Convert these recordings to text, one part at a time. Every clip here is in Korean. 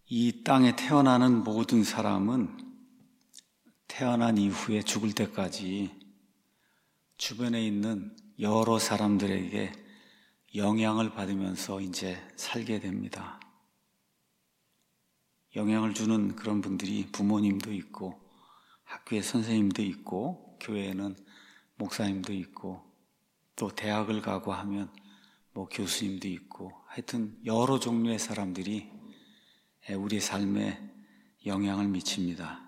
이 땅에 태어나는 모든 사람은 태어난 이후에 죽을 때까지 주변에 있는 여러 사람들에게 영향을 받으면서 이제 살게 됩니다. 영향을 주는 그런 분들이 부모님도 있고, 학교에 선생님도 있고, 교회에는 목사님도 있고, 또 대학을 가고 하면 교수님도 있고, 하여튼 여러 종류의 사람들이 우리 삶에 영향을 미칩니다.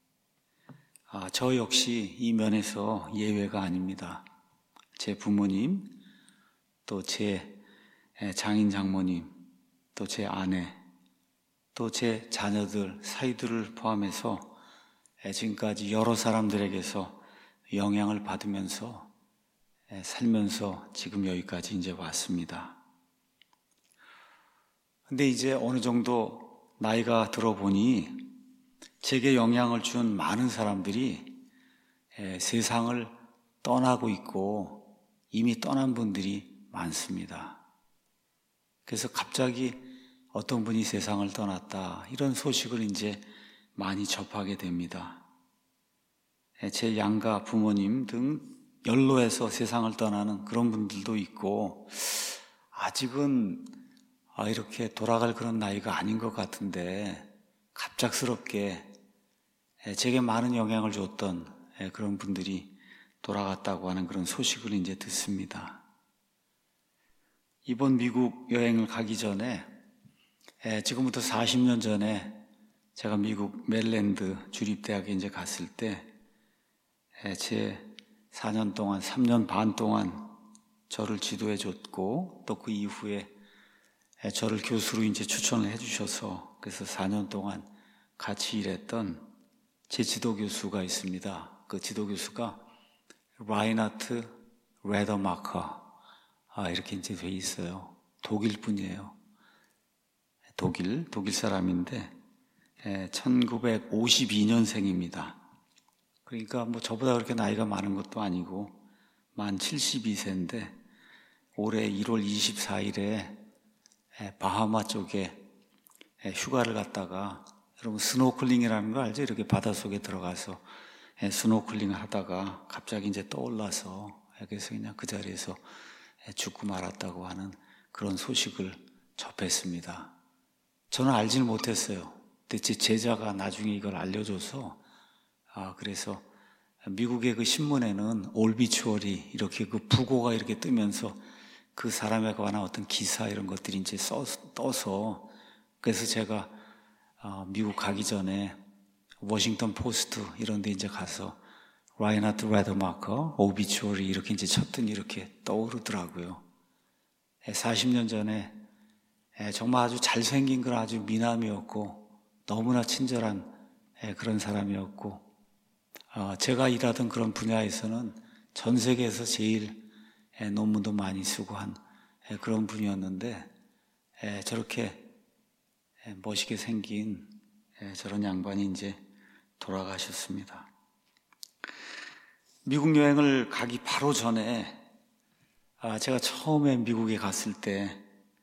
저 역시 이 면에서 예외가 아닙니다. 제 부모님, 또 제 장인 장모님, 또 제 아내, 또 제 자녀들, 사위들을 포함해서 지금까지 여러 사람들에게서 영향을 받으면서 살면서 지금 여기까지 이제 왔습니다. 근데 이제 어느 정도 나이가 들어보니 제게 영향을 준 많은 사람들이 세상을 떠나고 있고 이미 떠난 분들이 많습니다. 그래서 갑자기 어떤 분이 세상을 떠났다 이런 소식을 이제 많이 접하게 됩니다. 제 양가 부모님 등 연로해서 세상을 떠나는 그런 분들도 있고, 아직은 이렇게 돌아갈 그런 나이가 아닌 것 같은데 갑작스럽게 제게 많은 영향을 줬던 그런 분들이 돌아갔다고 하는 그런 소식을 이제 듣습니다. 이번 미국 여행을 가기 전에 지금부터 40년 전에 제가 미국 메릴랜드 주립대학에 이제 갔을 때 제 4년 동안, 3년 반 동안 저를 지도해 줬고, 또 그 이후에 저를 교수로 이제 추천을 해주셔서 그래서 4년 동안 같이 일했던 제 지도 교수가 있습니다. 그 지도 교수가 라이나트 레더마커 이렇게 이제 돼 있어요. 독일 분이에요. 독일 사람인데 1952년생입니다. 그러니까 저보다 그렇게 나이가 많은 것도 아니고 만 72세인데 올해 1월 24일에 바하마 쪽에 휴가를 갔다가, 여러분 스노클링이라는 거 알죠? 이렇게 바닷속에 들어가서 스노클링을 하다가 갑자기 이제 떠올라서 그래서 그냥 그 자리에서 죽고 말았다고 하는 그런 소식을 접했습니다. 저는 알지는 못했어요. 근데 제 제자가 나중에 이걸 알려줘서 그래서 미국의 그 신문에는 올비추어리 이렇게 그 부고가 이렇게 뜨면서 그 사람에 관한 어떤 기사 이런 것들이 이제 떠서, 그래서 제가 미국 가기 전에 워싱턴 포스트 이런 데 이제 가서 라이나트 레더마커 오비추어리 이렇게 이제 쳤더니 이렇게 떠오르더라고요. 40년 전에 정말 아주 잘생긴 그런 아주 미남이었고 너무나 친절한 그런 사람이었고, 제가 일하던 그런 분야에서는 전 세계에서 제일 논문도 많이 쓰고 한 그런 분이었는데, 저렇게 멋있게 생긴 저런 양반이 이제 돌아가셨습니다. 미국 여행을 가기 바로 전에 제가 처음에 미국에 갔을 때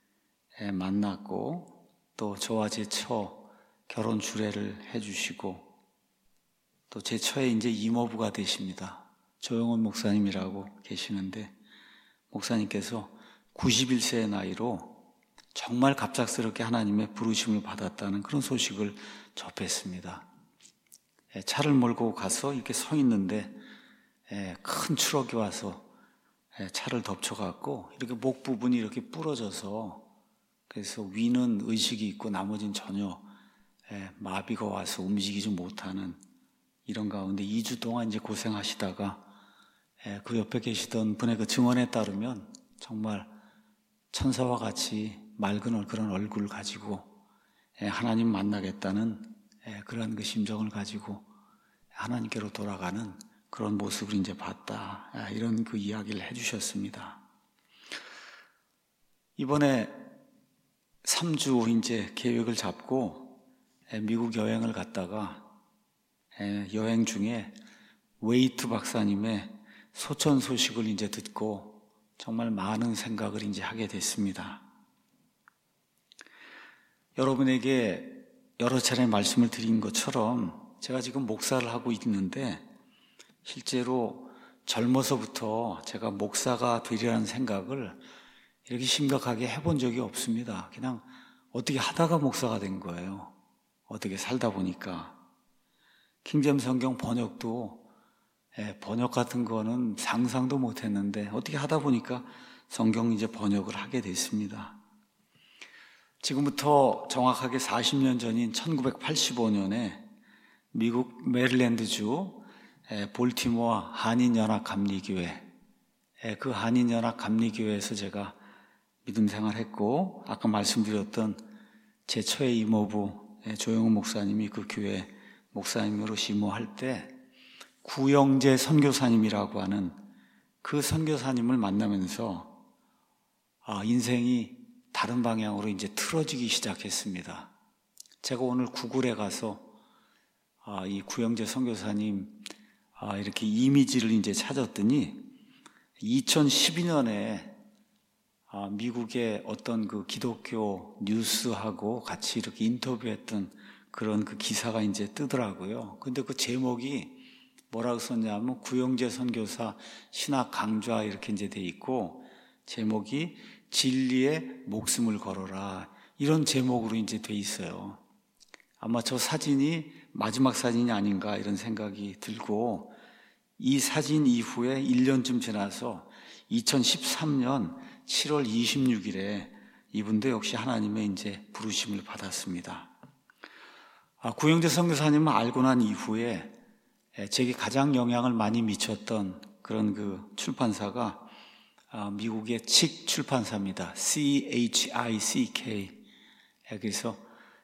만났고, 또 저와 제 처 결혼 주례를 해주시고, 또 제 처의 이제 이모부가 되십니다. 조영원 목사님이라고 계시는데, 목사님께서 91세의 나이로 정말 갑작스럽게 하나님의 부르심을 받았다는 그런 소식을 접했습니다. 차를 몰고 가서 이렇게 서 있는데 큰 트럭이 와서 차를 덮쳐갖고 이렇게 목 부분이 이렇게 부러져서, 그래서 위는 의식이 있고 나머지는 전혀 마비가 와서 움직이지 못하는 이런 가운데 2주 동안 이제 고생하시다가 그 옆에 계시던 분의 그 증언에 따르면 정말 천사와 같이 맑은 그런 얼굴을 가지고 하나님 만나겠다는 그런 그 심정을 가지고 하나님께로 돌아가는 그런 모습을 이제 봤다, 이런 그 이야기를 해주셨습니다. 이번에 3주 이제 계획을 잡고 미국 여행을 갔다가 여행 중에 웨이트 박사님의 소천 소식을 이제 듣고 정말 많은 생각을 이제 하게 됐습니다. 여러분에게 여러 차례 말씀을 드린 것처럼 제가 지금 목사를 하고 있는데 실제로 젊어서부터 제가 목사가 되리라는 생각을 이렇게 심각하게 해본 적이 없습니다. 그냥 어떻게 하다가 목사가 된 거예요. 어떻게 살다 보니까. 킹제임스 성경 번역도 번역 같은 거는 상상도 못 했는데 어떻게 하다 보니까 성경 이제 번역을 하게 됐습니다. 지금부터 정확하게 40년 전인 1985년에 미국 메릴랜드주 볼티모어 한인연합감리교회, 그 한인연합감리교회에서 제가 믿음 생활했고, 아까 말씀드렸던 제 처의 이모부 조영훈 목사님이 그 교회 목사님으로 심호할 때 구영재 선교사님이라고 하는 그 선교사님을 만나면서 인생이 다른 방향으로 이제 틀어지기 시작했습니다. 제가 오늘 구글에 가서 이 구영재 선교사님 이렇게 이미지를 이제 찾았더니 2012년에 미국의 어떤 그 기독교 뉴스하고 같이 이렇게 인터뷰했던 그런 그 기사가 이제 뜨더라고요. 근데 그 제목이 뭐라고 썼냐면 구영재 선교사 신학 강좌 이렇게 이제 돼 있고 제목이 진리에 목숨을 걸어라 이런 제목으로 이제 돼 있어요. 아마 저 사진이 마지막 사진이 아닌가 이런 생각이 들고 이 사진 이후에 1년쯤 지나서 2013년 7월 26일에 이분도 역시 하나님의 이제 부르심을 받았습니다. 구영재 선교사님을 알고 난 이후에 제게 가장 영향을 많이 미쳤던 그런 그 출판사가 미국의 칙 출판사입니다. CHICK. 그래서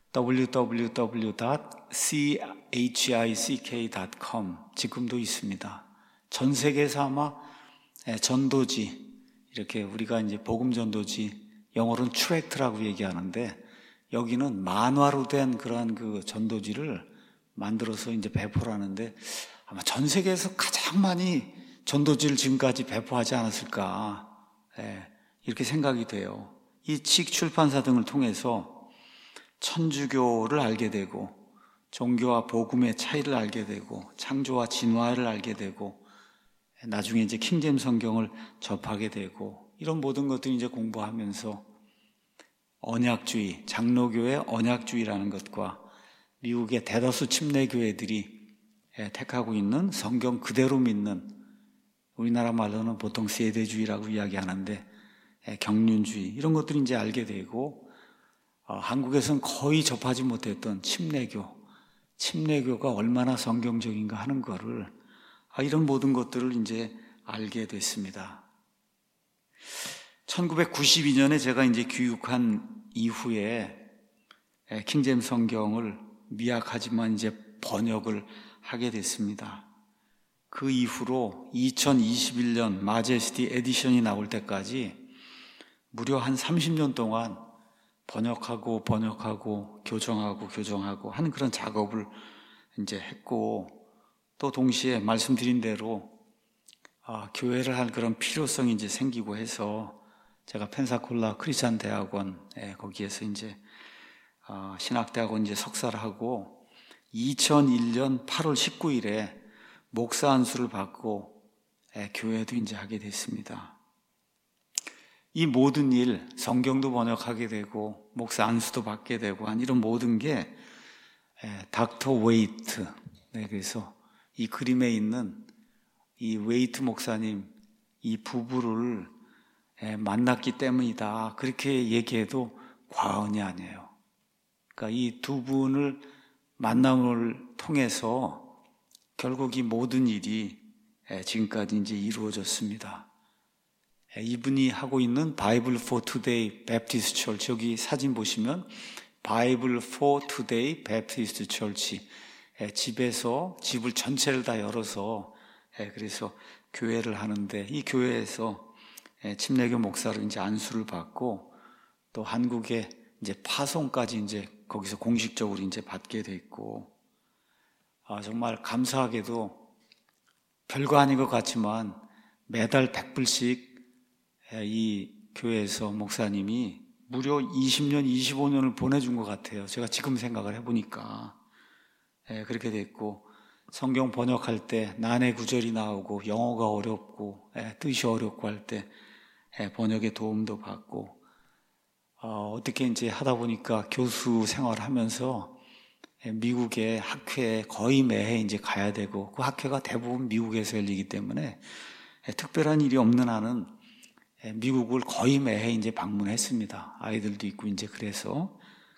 www.chick.com 지금도 있습니다. 전 세계에서 아마 전도지, 이렇게 우리가 이제 복음 전도지, 영어로는 트랙트라고 얘기하는데 여기는 만화로 된 그러한 그 전도지를 만들어서 이제 배포를 하는데 아마 전 세계에서 가장 많이 전도지를 지금까지 배포하지 않았을까, 이렇게 생각이 돼요. 이 칙 출판사 등을 통해서 천주교를 알게 되고 종교와 복음의 차이를 알게 되고 창조와 진화를 알게 되고 나중에 이제 킹제임스 성경을 접하게 되고 이런 모든 것들을 이제 공부하면서 언약주의, 장로교의 언약주의라는 것과 미국의 대다수 침례교회들이 택하고 있는 성경 그대로 믿는, 우리나라 말로는 보통 세대주의라고 이야기하는데 경륜주의, 이런 것들을 이제 알게 되고 한국에서는 거의 접하지 못했던 침례교가 얼마나 성경적인가 하는 거를 이런 모든 것들을 이제 알게 됐습니다. 1992년에 제가 이제 귀국한 이후에 킹제임스 성경을 미약하지만 이제 번역을 하게 됐습니다. 그 이후로 2021년 마제스티 에디션이 나올 때까지 무려 한 30년 동안 번역하고 교정하고 하는 그런 작업을 이제 했고, 또 동시에 말씀드린 대로 교회를 할 그런 필요성이 이제 생기고 해서 제가 펜사콜라 크리스찬 대학원 거기에서 이제 신학대학원 이제 석사를 하고 2001년 8월 19일에 목사 안수를 받고 교회도 이제 하게 됐습니다. 이 모든 일, 성경도 번역하게 되고 목사 안수도 받게 되고 한 이런 모든 게 닥터 웨이트, 그래서 이 그림에 있는 이 웨이트 목사님, 이 부부를 만났기 때문이다, 그렇게 얘기해도 과언이 아니에요. 그러니까 이 두 분을 만남을 통해서 결국 이 모든 일이 지금까지 이제 이루어졌습니다. 이분이 하고 있는 Bible for Today Baptist Church, 여기 사진 보시면 Bible for Today Baptist Church, 집에서 집을 전체를 다 열어서 그래서 교회를 하는데, 이 교회에서 침례교 목사로 이제 안수를 받고 또 한국에 이제 파송까지 이제 거기서 공식적으로 이제 받게 됐고, 정말 감사하게도 별거 아닌 것 같지만 매달 100불씩 이 교회에서 목사님이 무려 20년, 25년을 보내준 것 같아요. 제가 지금 생각을 해보니까. 그렇게 됐고, 성경 번역할 때 난해 구절이 나오고, 영어가 어렵고, 뜻이 어렵고 할 때 번역의 도움도 받고, 어떻게 이제 하다 보니까 교수 생활을 하면서 미국의 학회에 거의 매해 이제 가야 되고, 그 학회가 대부분 미국에서 열리기 때문에 특별한 일이 없는 한은 미국을 거의 매해 이제 방문했습니다. 아이들도 있고 이제 그래서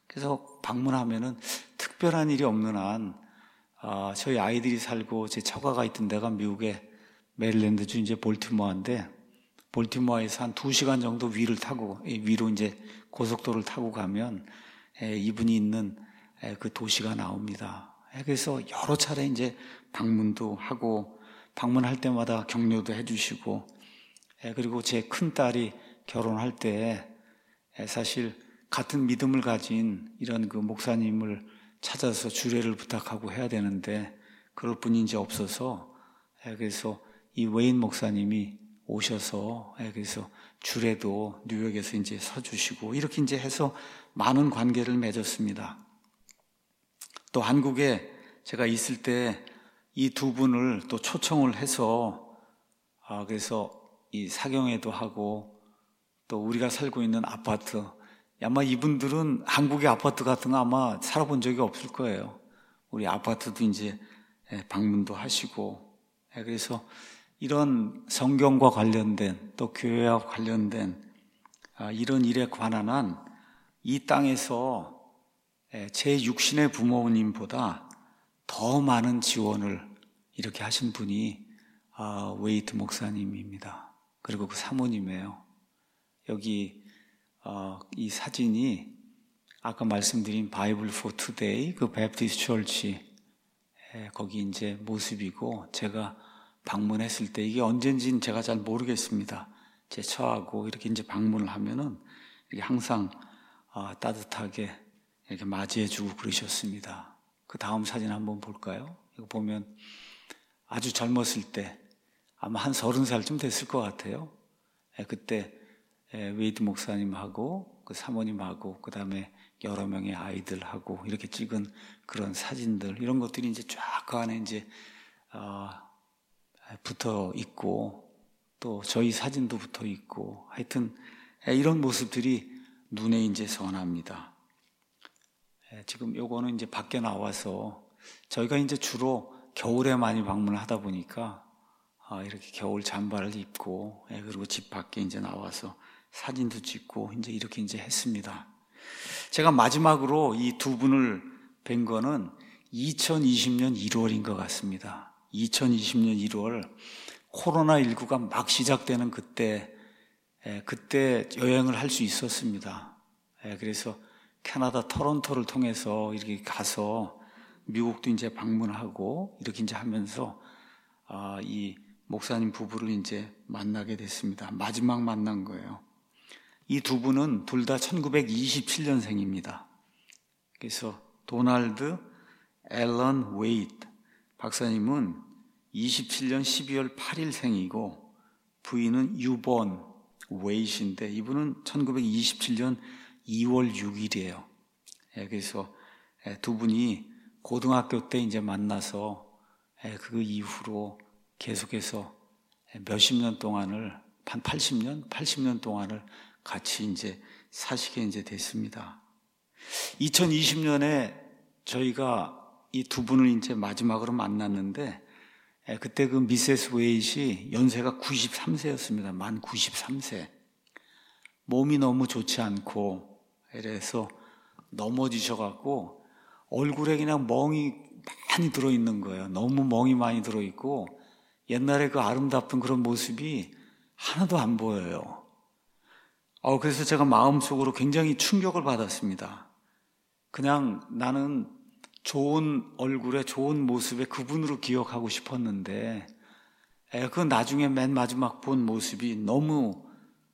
방문하면은 특별한 일이 없는 한 저희 아이들이 살고 제 처가가 있던 데가 미국의 메릴랜드주 이제 볼티모어인데 볼티모어에서 한 2시간 정도 위로 이제 고속도로를 타고 가면 이분이 있는 그 도시가 나옵니다. 그래서 여러 차례 이제 방문도 하고 방문할 때마다 격려도 해주시고 그리고 제 큰딸이 결혼할 때 사실 같은 믿음을 가진 이런 그 목사님을 찾아서 주례를 부탁하고 해야 되는데 그럴 분이 이제 없어서 그래서 이 웨인 목사님이 오셔서 그래서 주례도 뉴욕에서 이제 서주시고 이렇게 이제 해서 많은 관계를 맺었습니다. 또 한국에 제가 있을 때 이 두 분을 또 초청을 해서 그래서 이 사경회도 하고 또 우리가 살고 있는 아파트 아마 이분들은 한국의 아파트 같은 거 아마 살아본 적이 없을 거예요. 우리 아파트도 이제 방문도 하시고 그래서 이런 성경과 관련된 또 교회와 관련된 이런 일에 관한 한 이 땅에서 제 육신의 부모님보다 더 많은 지원을 이렇게 하신 분이 웨이트 목사님입니다. 그리고 그 사모님이에요. 여기 이 사진이 아까 말씀드린 바이블 for 투데이 그 베프티스트 처치 거기 이제 모습이고 제가 방문했을 때 이게 언젠지는 제가 잘 모르겠습니다. 제 처하고 이렇게 이제 방문을 하면은 이렇게 항상 따뜻하게 이렇게 맞이해주고 그러셨습니다. 그 다음 사진 한번 볼까요? 이거 보면 아주 젊었을 때 아마 한 30살쯤 됐을 것 같아요. 그때 웨이드 목사님하고 그 사모님하고 그 다음에 여러 명의 아이들하고 이렇게 찍은 그런 사진들 이런 것들이 이제 쫙 그 안에 이제 붙어 있고 또 저희 사진도 붙어 있고 하여튼 이런 모습들이 눈에 이제 선합니다. 지금 요거는 이제 밖에 나와서 저희가 이제 주로 겨울에 많이 방문을 하다 보니까 이렇게 겨울 잠바를 입고 그리고 집 밖에 이제 나와서 사진도 찍고 이제 이렇게 이제 했습니다. 제가 마지막으로 이 두 분을 뵌 거는 2020년 1월인 것 같습니다. 2020년 1월 코로나19가 막 시작되는 그때 여행을 할 수 있었습니다. 그래서 캐나다 토론토를 통해서 이렇게 가서 미국도 이제 방문하고 이렇게 이제 하면서 이 목사님 부부를 이제 만나게 됐습니다. 마지막 만난 거예요. 이 두 분은 둘 다 1927년생입니다. 그래서 도널드 앨런 웨이트 박사님은 27년 12월 8일생이고 부인은 유본 웨이트인데 이분은 1927년 2월 6일이에요. 그래서 두 분이 고등학교 때 이제 만나서 그 이후로 계속해서 몇십 년 동안을 한 80년 동안을 같이 이제 사시게 이제 됐습니다. 2020년에 저희가 이 두 분을 이제 마지막으로 만났는데 그때 그 미세스 웨이시 연세가 93세였습니다. 만 93세. 몸이 너무 좋지 않고 그래서 넘어지셔갖고 얼굴에 그냥 멍이 많이 들어있는 거예요. 너무 멍이 많이 들어있고 옛날에 그 아름답던 그런 모습이 하나도 안 보여요. 그래서 제가 마음속으로 굉장히 충격을 받았습니다. 그냥 나는 좋은 얼굴에 좋은 모습에 그분으로 기억하고 싶었는데 그 나중에 맨 마지막 본 모습이 너무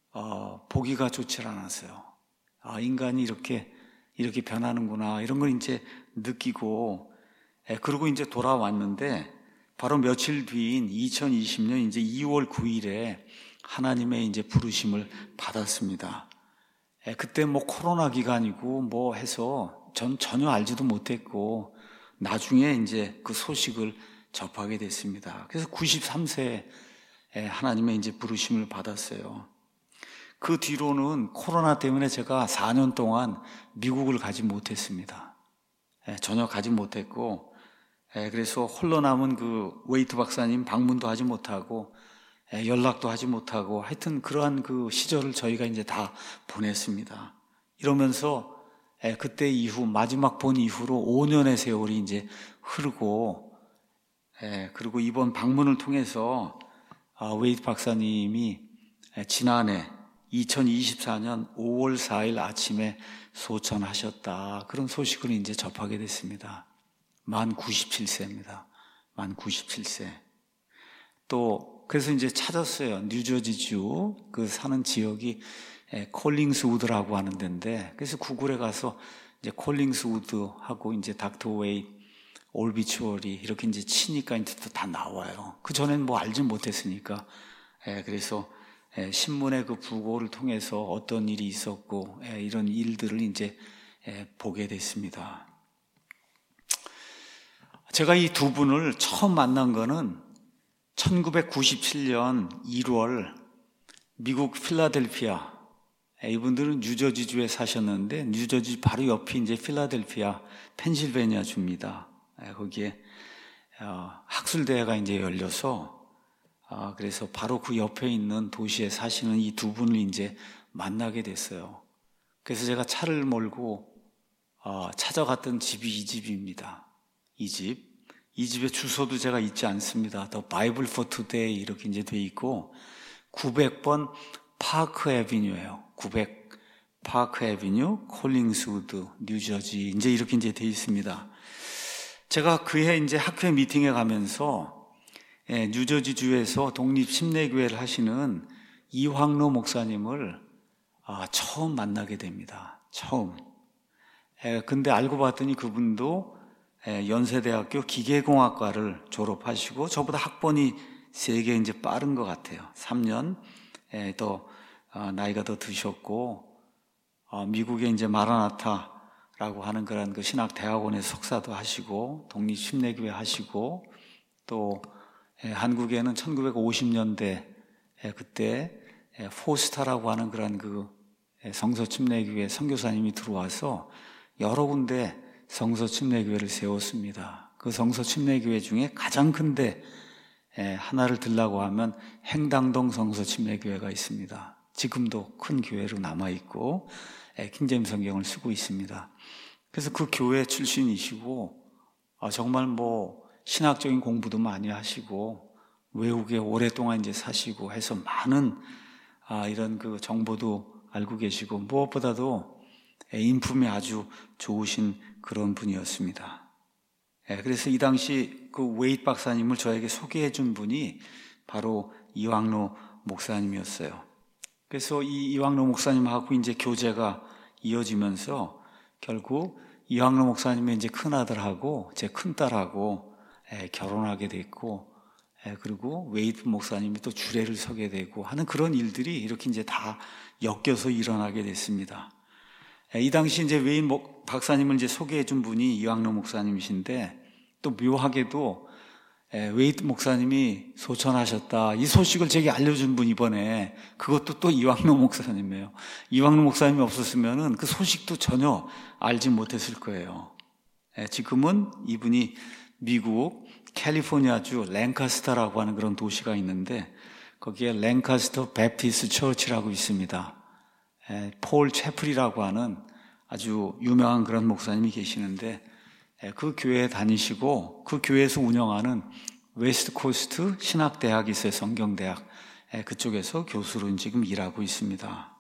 보기가 좋지 않았어요. 인간이 이렇게 변하는구나 이런 걸 이제 느끼고 그러고 이제 돌아왔는데 바로 며칠 뒤인 2020년 이제 2월 9일에 하나님의 이제 부르심을 받았습니다. 그때 뭐 코로나 기간이고 뭐 해서 전 전혀 알지도 못했고 나중에 이제 그 소식을 접하게 됐습니다. 그래서 93세에 하나님의 이제 부르심을 받았어요. 그 뒤로는 코로나 때문에 제가 4년 동안 미국을 가지 못했습니다. 전혀 가지 못했고, 그래서 홀로 남은 그 웨이트 박사님 방문도 하지 못하고, 연락도 하지 못하고, 하여튼 그러한 그 시절을 저희가 이제 다 보냈습니다. 이러면서 그때 이후, 마지막 본 이후로 5년의 세월이 이제 흐르고, 그리고 이번 방문을 통해서 웨이트 박사님이 지난해 2024년 5월 4일 아침에 소천하셨다. 그런 소식을 이제 접하게 됐습니다. 만 97세입니다. 만 97세. 또 그래서 이제 찾았어요. 뉴저지주 그 사는 지역이 콜링스우드라고 하는 데인데, 그래서 구글에 가서 이제 콜링스우드하고 이제 닥터 웨이 올비추어리 이렇게 이제 치니까 이제 또 다 나와요. 그 전엔 뭐 알지 못했으니까. 그래서 신문의 그 부고를 통해서 어떤 일이 있었고 이런 일들을 이제 보게 됐습니다. 제가 이 두 분을 처음 만난 거는 1997년 1월 미국 필라델피아, 이분들은 뉴저지주에 사셨는데 뉴저지 바로 옆이 이제 필라델피아 펜실베니아 주입니다. 거기에 학술대회가 이제 열려서 그래서 바로 그 옆에 있는 도시에 사시는 이 두 분을 이제 만나게 됐어요. 그래서 제가 차를 몰고 찾아갔던 집이 이 집입니다. 이 집의 주소도 제가 잊지 않습니다. The Bible for Today 이렇게 이제 돼 있고 900번 파크 애비뉴예요. 900 파크 애비뉴, 콜링스우드, 뉴저지 이제 이렇게 이제 돼 있습니다. 제가 그해 이제 학회 미팅에 가면서 뉴저지주에서 독립심례교회를 하시는 이황로 목사님을 처음 만나게 됩니다. 처음. 근데 알고 봤더니 그분도 연세대학교 기계공학과를 졸업하시고 저보다 학번이 3개 이제 빠른 것 같아요. 3년 더 나이가 더 드셨고 미국의 이제 마라나타라고 하는 그런 그 신학대학원에서 석사도 하시고 독립심례교회 하시고 또 한국에는 1950년대 그때 포스타라고 하는 그런 그 성서침례교회 선교사님이 들어와서 여러 군데 성서침례교회를 세웠습니다. 그 성서침례교회 중에 가장 큰데 하나를 들라고 하면 행당동 성서침례교회가 있습니다. 지금도 큰 교회로 남아있고 킹제임스 성경을 쓰고 있습니다. 그래서 그 교회 출신이시고 정말 뭐 신학적인 공부도 많이 하시고 외국에 오랫동안 이제 사시고 해서 많은 이런 그 정보도 알고 계시고 무엇보다도 인품이 아주 좋으신 그런 분이었습니다. 그래서 이 당시 그 웨이트 박사님을 저에게 소개해 준 분이 바로 이황로 목사님이었어요. 그래서 이 이황로 목사님하고 이제 교제가 이어지면서 결국 이황로 목사님의 이제 큰아들하고 제 큰딸하고 결혼하게 됐고, 그리고 웨이트 목사님이 또 주례를 서게 되고 하는 그런 일들이 이렇게 이제 다 엮여서 일어나게 됐습니다. 이 당시 이제 웨이트 박사님을 이제 소개해 준 분이 이황로 목사님이신데 또 묘하게도 웨이트 목사님이 소천하셨다. 이 소식을 제게 알려준 분 이번에 그것도 또 이황로 목사님이에요. 이황로 목사님이 없었으면은 그 소식도 전혀 알지 못했을 거예요. 지금은 이분이 미국 캘리포니아주 랭카스터라고 하는 그런 도시가 있는데 거기에 랭카스터 베프티스트 처치라고 있습니다. 폴 채플이라고 하는 아주 유명한 그런 목사님이 계시는데 그 교회에 다니시고 그 교회에서 운영하는 웨스트 코스트 신학대학이 있어요. 성경대학. 그쪽에서 교수로 지금 일하고 있습니다.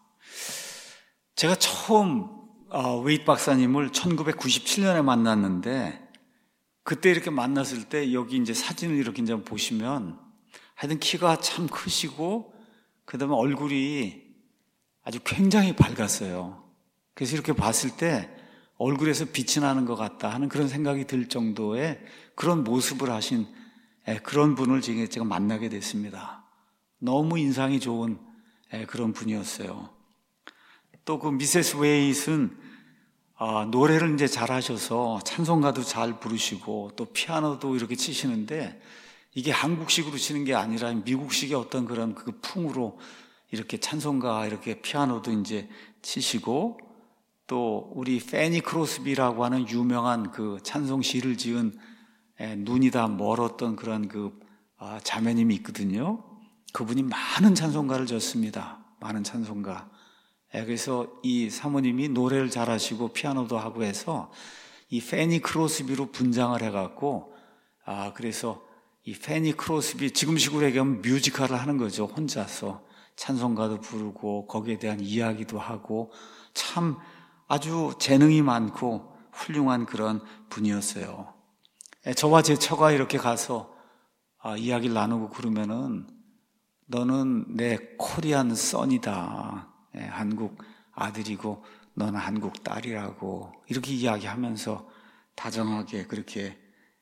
제가 처음 웨이트 박사님을 1997년에 만났는데 그때 이렇게 만났을 때 여기 이제 사진을 이렇게 이제 보시면 하여튼 키가 참 크시고 그다음에 얼굴이 아주 굉장히 밝았어요. 그래서 이렇게 봤을 때 얼굴에서 빛이 나는 것 같다 하는 그런 생각이 들 정도의 그런 모습을 하신 그런 분을 제가 만나게 됐습니다. 너무 인상이 좋은 그런 분이었어요. 또 그 미세스 웨이트는 노래를 이제 잘하셔서 찬송가도 잘 부르시고 또 피아노도 이렇게 치시는데 이게 한국식으로 치는 게 아니라 미국식의 어떤 그런 그 풍으로 이렇게 찬송가 이렇게 피아노도 이제 치시고 또 우리 패니 크로스비라고 하는 유명한 그 찬송 시를 지은 눈이 다 멀었던 그런 그 자매님이 있거든요. 그분이 많은 찬송가를 졌습니다. 많은 찬송가. 그래서 이 사모님이 노래를 잘하시고 피아노도 하고 해서 이 패니 크로스비로 분장을 해갖고 그래서 이 패니 크로스비 지금식으로 얘기하면 뮤지컬을 하는 거죠. 혼자서 찬송가도 부르고 거기에 대한 이야기도 하고 참 아주 재능이 많고 훌륭한 그런 분이었어요. 저와 제 처가 이렇게 가서 이야기를 나누고 그러면은 너는 내 코리안 선이다. 한국 아들이고 너는 한국 딸이라고 이렇게 이야기하면서 다정하게 그렇게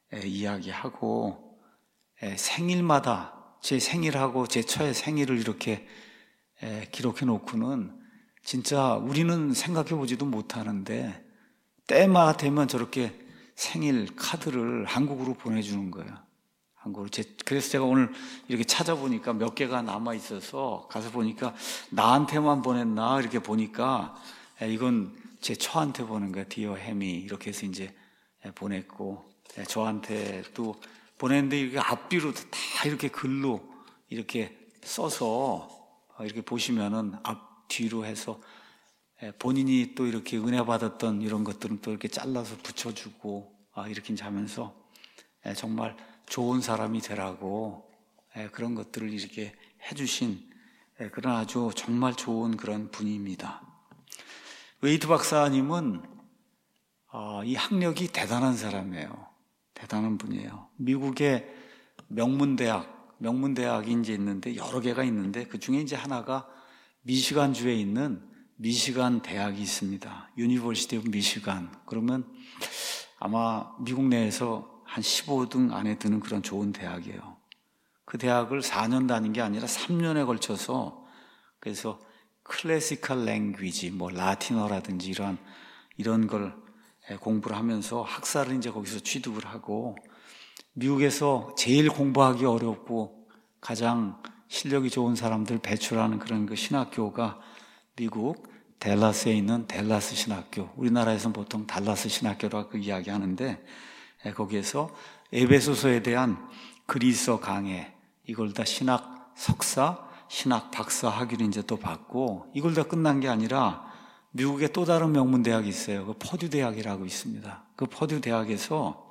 이야기하고 생일마다 제 생일하고 제 처의 생일을 이렇게 기록해 놓고는 진짜 우리는 생각해 보지도 못하는데 때마다 되면 저렇게 생일 카드를 한국으로 보내주는 거예요. 한국으로. 그래서 제가 오늘 이렇게 찾아보니까 몇 개가 남아 있어서 가서 보니까 나한테만 보냈나 이렇게 보니까 이건 제 처한테 보낸 거예요. 디어 해미 이렇게 해서 이제 보냈고 저한테도 보냈는데 이렇게 앞뒤로 다 이렇게 글로 이렇게 써서 이렇게 보시면은 앞뒤로 해서 본인이 또 이렇게 은혜 받았던 이런 것들은 또 이렇게 잘라서 붙여주고 이렇게 하면서 정말 좋은 사람이 되라고 그런 것들을 이렇게 해주신 그런 아주 정말 좋은 그런 분입니다. 웨이트 박사님은 이 학력이 대단한 사람이에요. 대단한 분이에요. 미국의 명문대학이 이제 있는데 여러 개가 있는데 그 중에 이제 하나가 미시간주에 있는 미시간 대학이 있습니다. 유니버시티 오브 미시간. 그러면 아마 미국 내에서 한 15등 안에 드는 그런 좋은 대학이에요. 그 대학을 4년 다닌 게 아니라 3년에 걸쳐서 그래서 클래시컬 랭귀지, 뭐 라틴어라든지 이런 걸 공부를 하면서 학사를 이제 거기서 취득을 하고 미국에서 제일 공부하기 어렵고 가장 실력이 좋은 사람들 배출하는 그런 그 신학교가 미국 댈러스에 있는 댈러스 신학교, 우리나라에서는 보통 달라스 신학교라고 이야기하는데 거기에서 에베소서에 대한 그리스어 강해 이걸 다 신학 석사, 신학 박사 학위를 이제 또 받고 이걸 다 끝난 게 아니라 미국의 또 다른 명문 대학이 있어요. 그 퍼듀 대학이라고 있습니다. 그 퍼듀 대학에서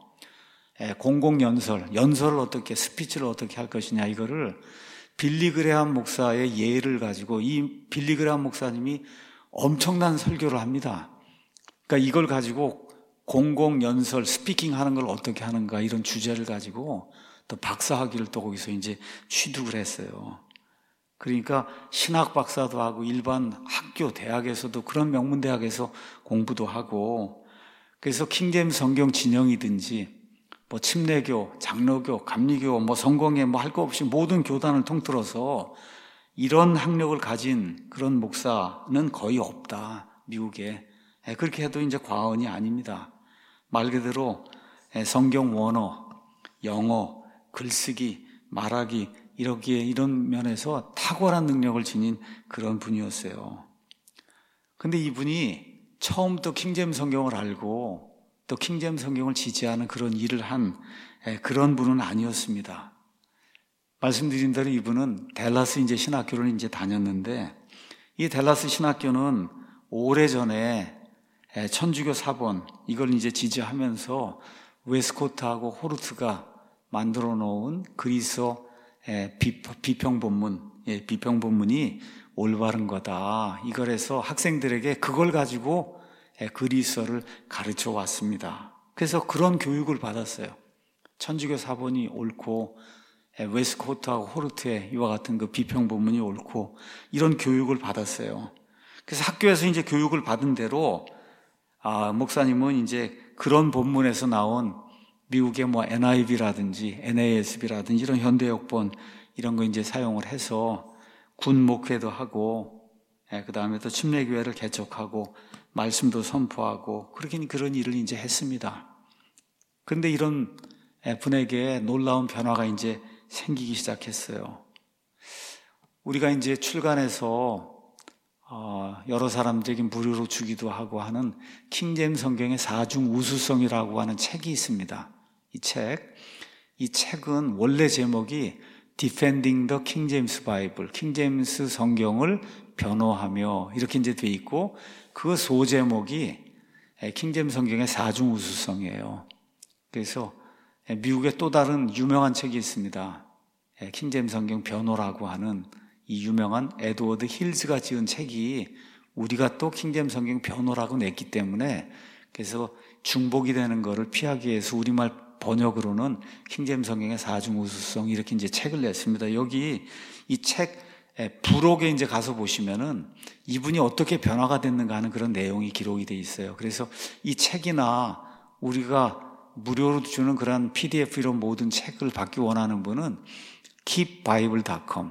연설을 어떻게 스피치를 어떻게 할 것이냐 이거를 빌리 그레함 목사의 예를 가지고 이 빌리 그레함 목사님이 엄청난 설교를 합니다. 그러니까 이걸 가지고 공공연설 스피킹 하는 걸 어떻게 하는가 이런 주제를 가지고 또 박사학위를 또 거기서 이제 취득을 했어요. 그러니까 신학 박사도 하고 일반 학교 대학에서도 그런 명문 대학에서 공부도 하고 그래서 킹제임스 성경 진영이든지 뭐 침례교, 장로교, 감리교, 뭐 성공회 뭐 할 거 없이 모든 교단을 통틀어서 이런 학력을 가진 그런 목사는 거의 없다. 미국에. 그렇게 해도 이제 과언이 아닙니다. 말 그대로 성경 원어, 영어, 글쓰기, 말하기 이런 면에서 탁월한 능력을 지닌 그런 분이었어요. 근데 이분이 처음부터 킹제임스 성경을 알고 또 킹제임스 성경을 지지하는 그런 일을 한 그런 분은 아니었습니다. 말씀드린 대로 이분은 댈러스 이제 신학교를 이제 다녔는데 이 댈러스 신학교는 오래전에 천주교 사본 이걸 이제 지지하면서 웨스코트하고 호르트가 만들어 놓은 그리스어 비평 본문이 올바른 거다. 이걸 해서 학생들에게 그걸 가지고 그리스어를 가르쳐 왔습니다. 그래서 그런 교육을 받았어요. 천주교 사본이 옳고 웨스코트하고 호르트의 이와 같은 그 비평 본문이 옳고 이런 교육을 받았어요. 그래서 학교에서 이제 교육을 받은 대로 목사님은 이제 그런 본문에서 나온 미국의 뭐 NIV라든지 NASB라든지 이런 현대역본 이런 거 이제 사용을 해서 군 목회도 하고 그 다음에 또 침례교회를 개척하고 말씀도 선포하고 그런 일을 이제 했습니다. 그런데 이런 분에게 놀라운 변화가 이제 생기기 시작했어요. 우리가 이제 출간해서 여러 사람들에게 무료로 주기도 하고 하는 킹제임스 성경의 사중 우수성이라고 하는 책이 있습니다. 이 책은 원래 제목이 Defending the King James Bible, 킹제임스 성경을 변호하며 이렇게 이제 돼 있고 그 소제목이 킹제임스 성경의 사중 우수성이에요. 그래서 미국의 또 다른 유명한 책이 있습니다. 킹제임스 성경 변호라고 하는 이 유명한 에드워드 힐즈가 지은 책이 우리가 또 킹제임스 성경 변호라고 냈기 때문에 그래서 중복이 되는 것을 피하기 위해서 우리말 번역으로는 킹제임스 성경의 사중 우수성 이렇게 이제 책을 냈습니다. 여기 이 책 부록에 이제 가서 보시면은 이분이 어떻게 변화가 됐는가 하는 그런 내용이 기록이 돼 있어요. 그래서 이 책이나 우리가 무료로 주는 그런 PDF 이런 모든 책을 받기 원하는 분은 keepbible.com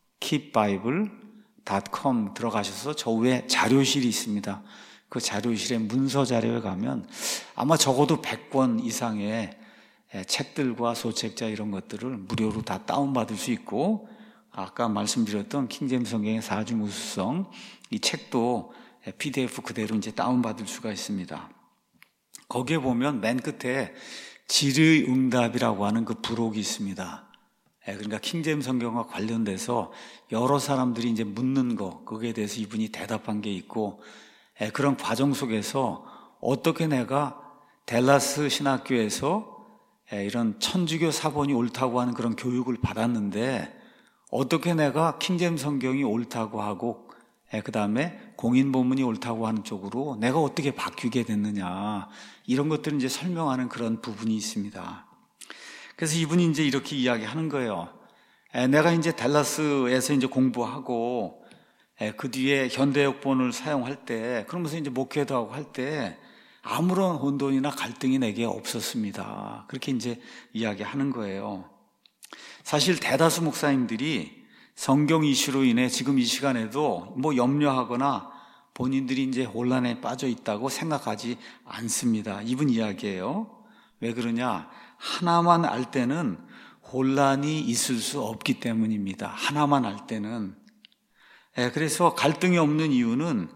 들어가셔서 저 위에 자료실이 있습니다. 그 자료실에 문서 자료에 가면 아마 적어도 100권 이상의 책들과 소책자 이런 것들을 무료로 다 다운받을 수 있고 아까 말씀드렸던 킹제임스 성경의 사중 우수성 이 책도 PDF 그대로 이제 다운받을 수가 있습니다. 거기에 보면 맨 끝에 질의응답이라고 하는 그 부록이 있습니다. 그러니까 킹제임스 성경과 관련돼서 여러 사람들이 이제 묻는 거 거기에 대해서 이분이 대답한 게 있고 그런 과정 속에서 어떻게 내가 댈러스 신학교에서 이런 천주교 사본이 옳다고 하는 그런 교육을 받았는데 어떻게 내가 킹제임스 성경이 옳다고 하고 그 다음에 공인본문이 옳다고 하는 쪽으로 내가 어떻게 바뀌게 됐느냐 이런 것들을 이제 설명하는 그런 부분이 있습니다. 그래서 이분이 이제 이렇게 이야기하는 거예요. 내가 이제 댈러스에서 이제 공부하고 그 뒤에 현대역본을 사용할 때 그러면서 이제 목회도 하고 할 때 아무런 혼돈이나 갈등이 내게 없었습니다. 그렇게 이제 이야기하는 거예요. 사실 대다수 목사님들이 성경 이슈로 인해 지금 이 시간에도 뭐 염려하거나 본인들이 이제 혼란에 빠져 있다고 생각하지 않습니다. 이분 이야기예요. 왜 그러냐? 하나만 알 때는 혼란이 있을 수 없기 때문입니다. 하나만 알 때는. 그래서 갈등이 없는 이유는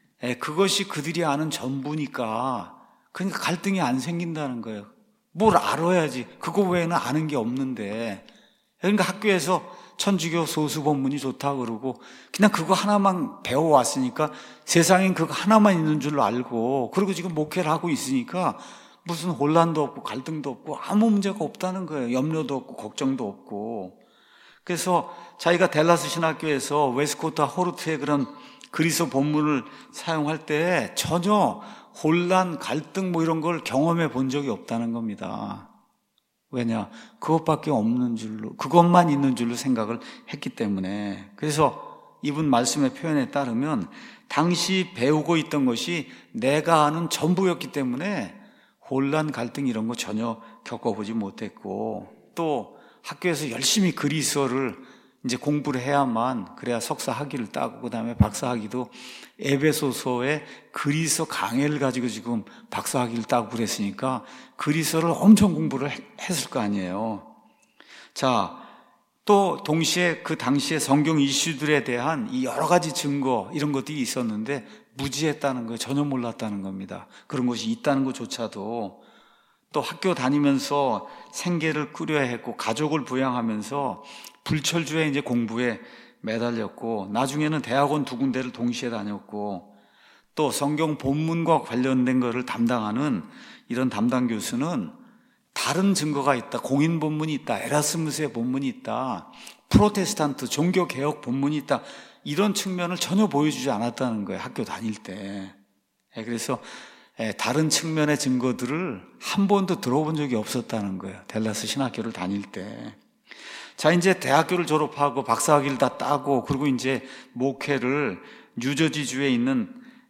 그것이 그들이 아는 전부니까 그러니까 갈등이 안 생긴다는 거예요. 뭘 알아야지. 그거 외에는 아는 게 없는데. 그러니까 학교에서 천주교 소수본문이 좋다고 그러고 그냥 그거 하나만 배워왔으니까 세상엔 그거 하나만 있는 줄로 알고 그리고 지금 목회를 하고 있으니까 무슨 혼란도 없고 갈등도 없고 아무 문제가 없다는 거예요. 염려도 없고 걱정도 없고. 그래서 자기가 댈러스 신학교에서 웨스코트 호르트의 그런 그리스도 본문을 사용할 때 전혀 혼란, 갈등 뭐 이런 걸 경험해 본 적이 없다는 겁니다. 왜냐? 그것밖에 없는 줄로, 그것만 있는 줄로 생각을 했기 때문에. 그래서 이분 말씀의 표현에 따르면 당시 배우고 있던 것이 내가 아는 전부였기 때문에 혼란, 갈등 이런 거 전혀 겪어보지 못했고 또 학교에서 열심히 그리스어를 이제 공부를 해야만 그래야 석사 학위를 따고 그다음에 박사 학위도 에베소서의 그리스어 강해를 가지고 지금 박사 학위를 따고 그랬으니까 그리스어를 엄청 공부를 했을 거 아니에요. 자, 또 동시에 그 당시에 성경 이슈들에 대한 이 여러 가지 증거 이런 것들이 있었는데 무지했다는 거예요. 전혀 몰랐다는 겁니다. 그런 것이 있다는 것조차도. 또 학교 다니면서 생계를 꾸려야 했고 가족을 부양하면서 불철주에 이제 공부에 매달렸고 나중에는 대학원 2군데를 동시에 다녔고 또 성경 본문과 관련된 것을 담당하는 이런 담당 교수는 다른 증거가 있다. 공인 본문이 있다. 에라스무스의 본문이 있다. 프로테스탄트 종교개혁 본문이 있다. 이런 측면을 전혀 보여주지 않았다는 거예요. 학교 다닐 때. 그래서 다른 측면의 증거들을 한 번도 들어본 적이 없었다는 거예요. 댈러스 신학교를 다닐 때. 자, 이제 대학교를 졸업하고 박사학위를 다 따고 그리고 이제 목회를 뉴저지주에 있는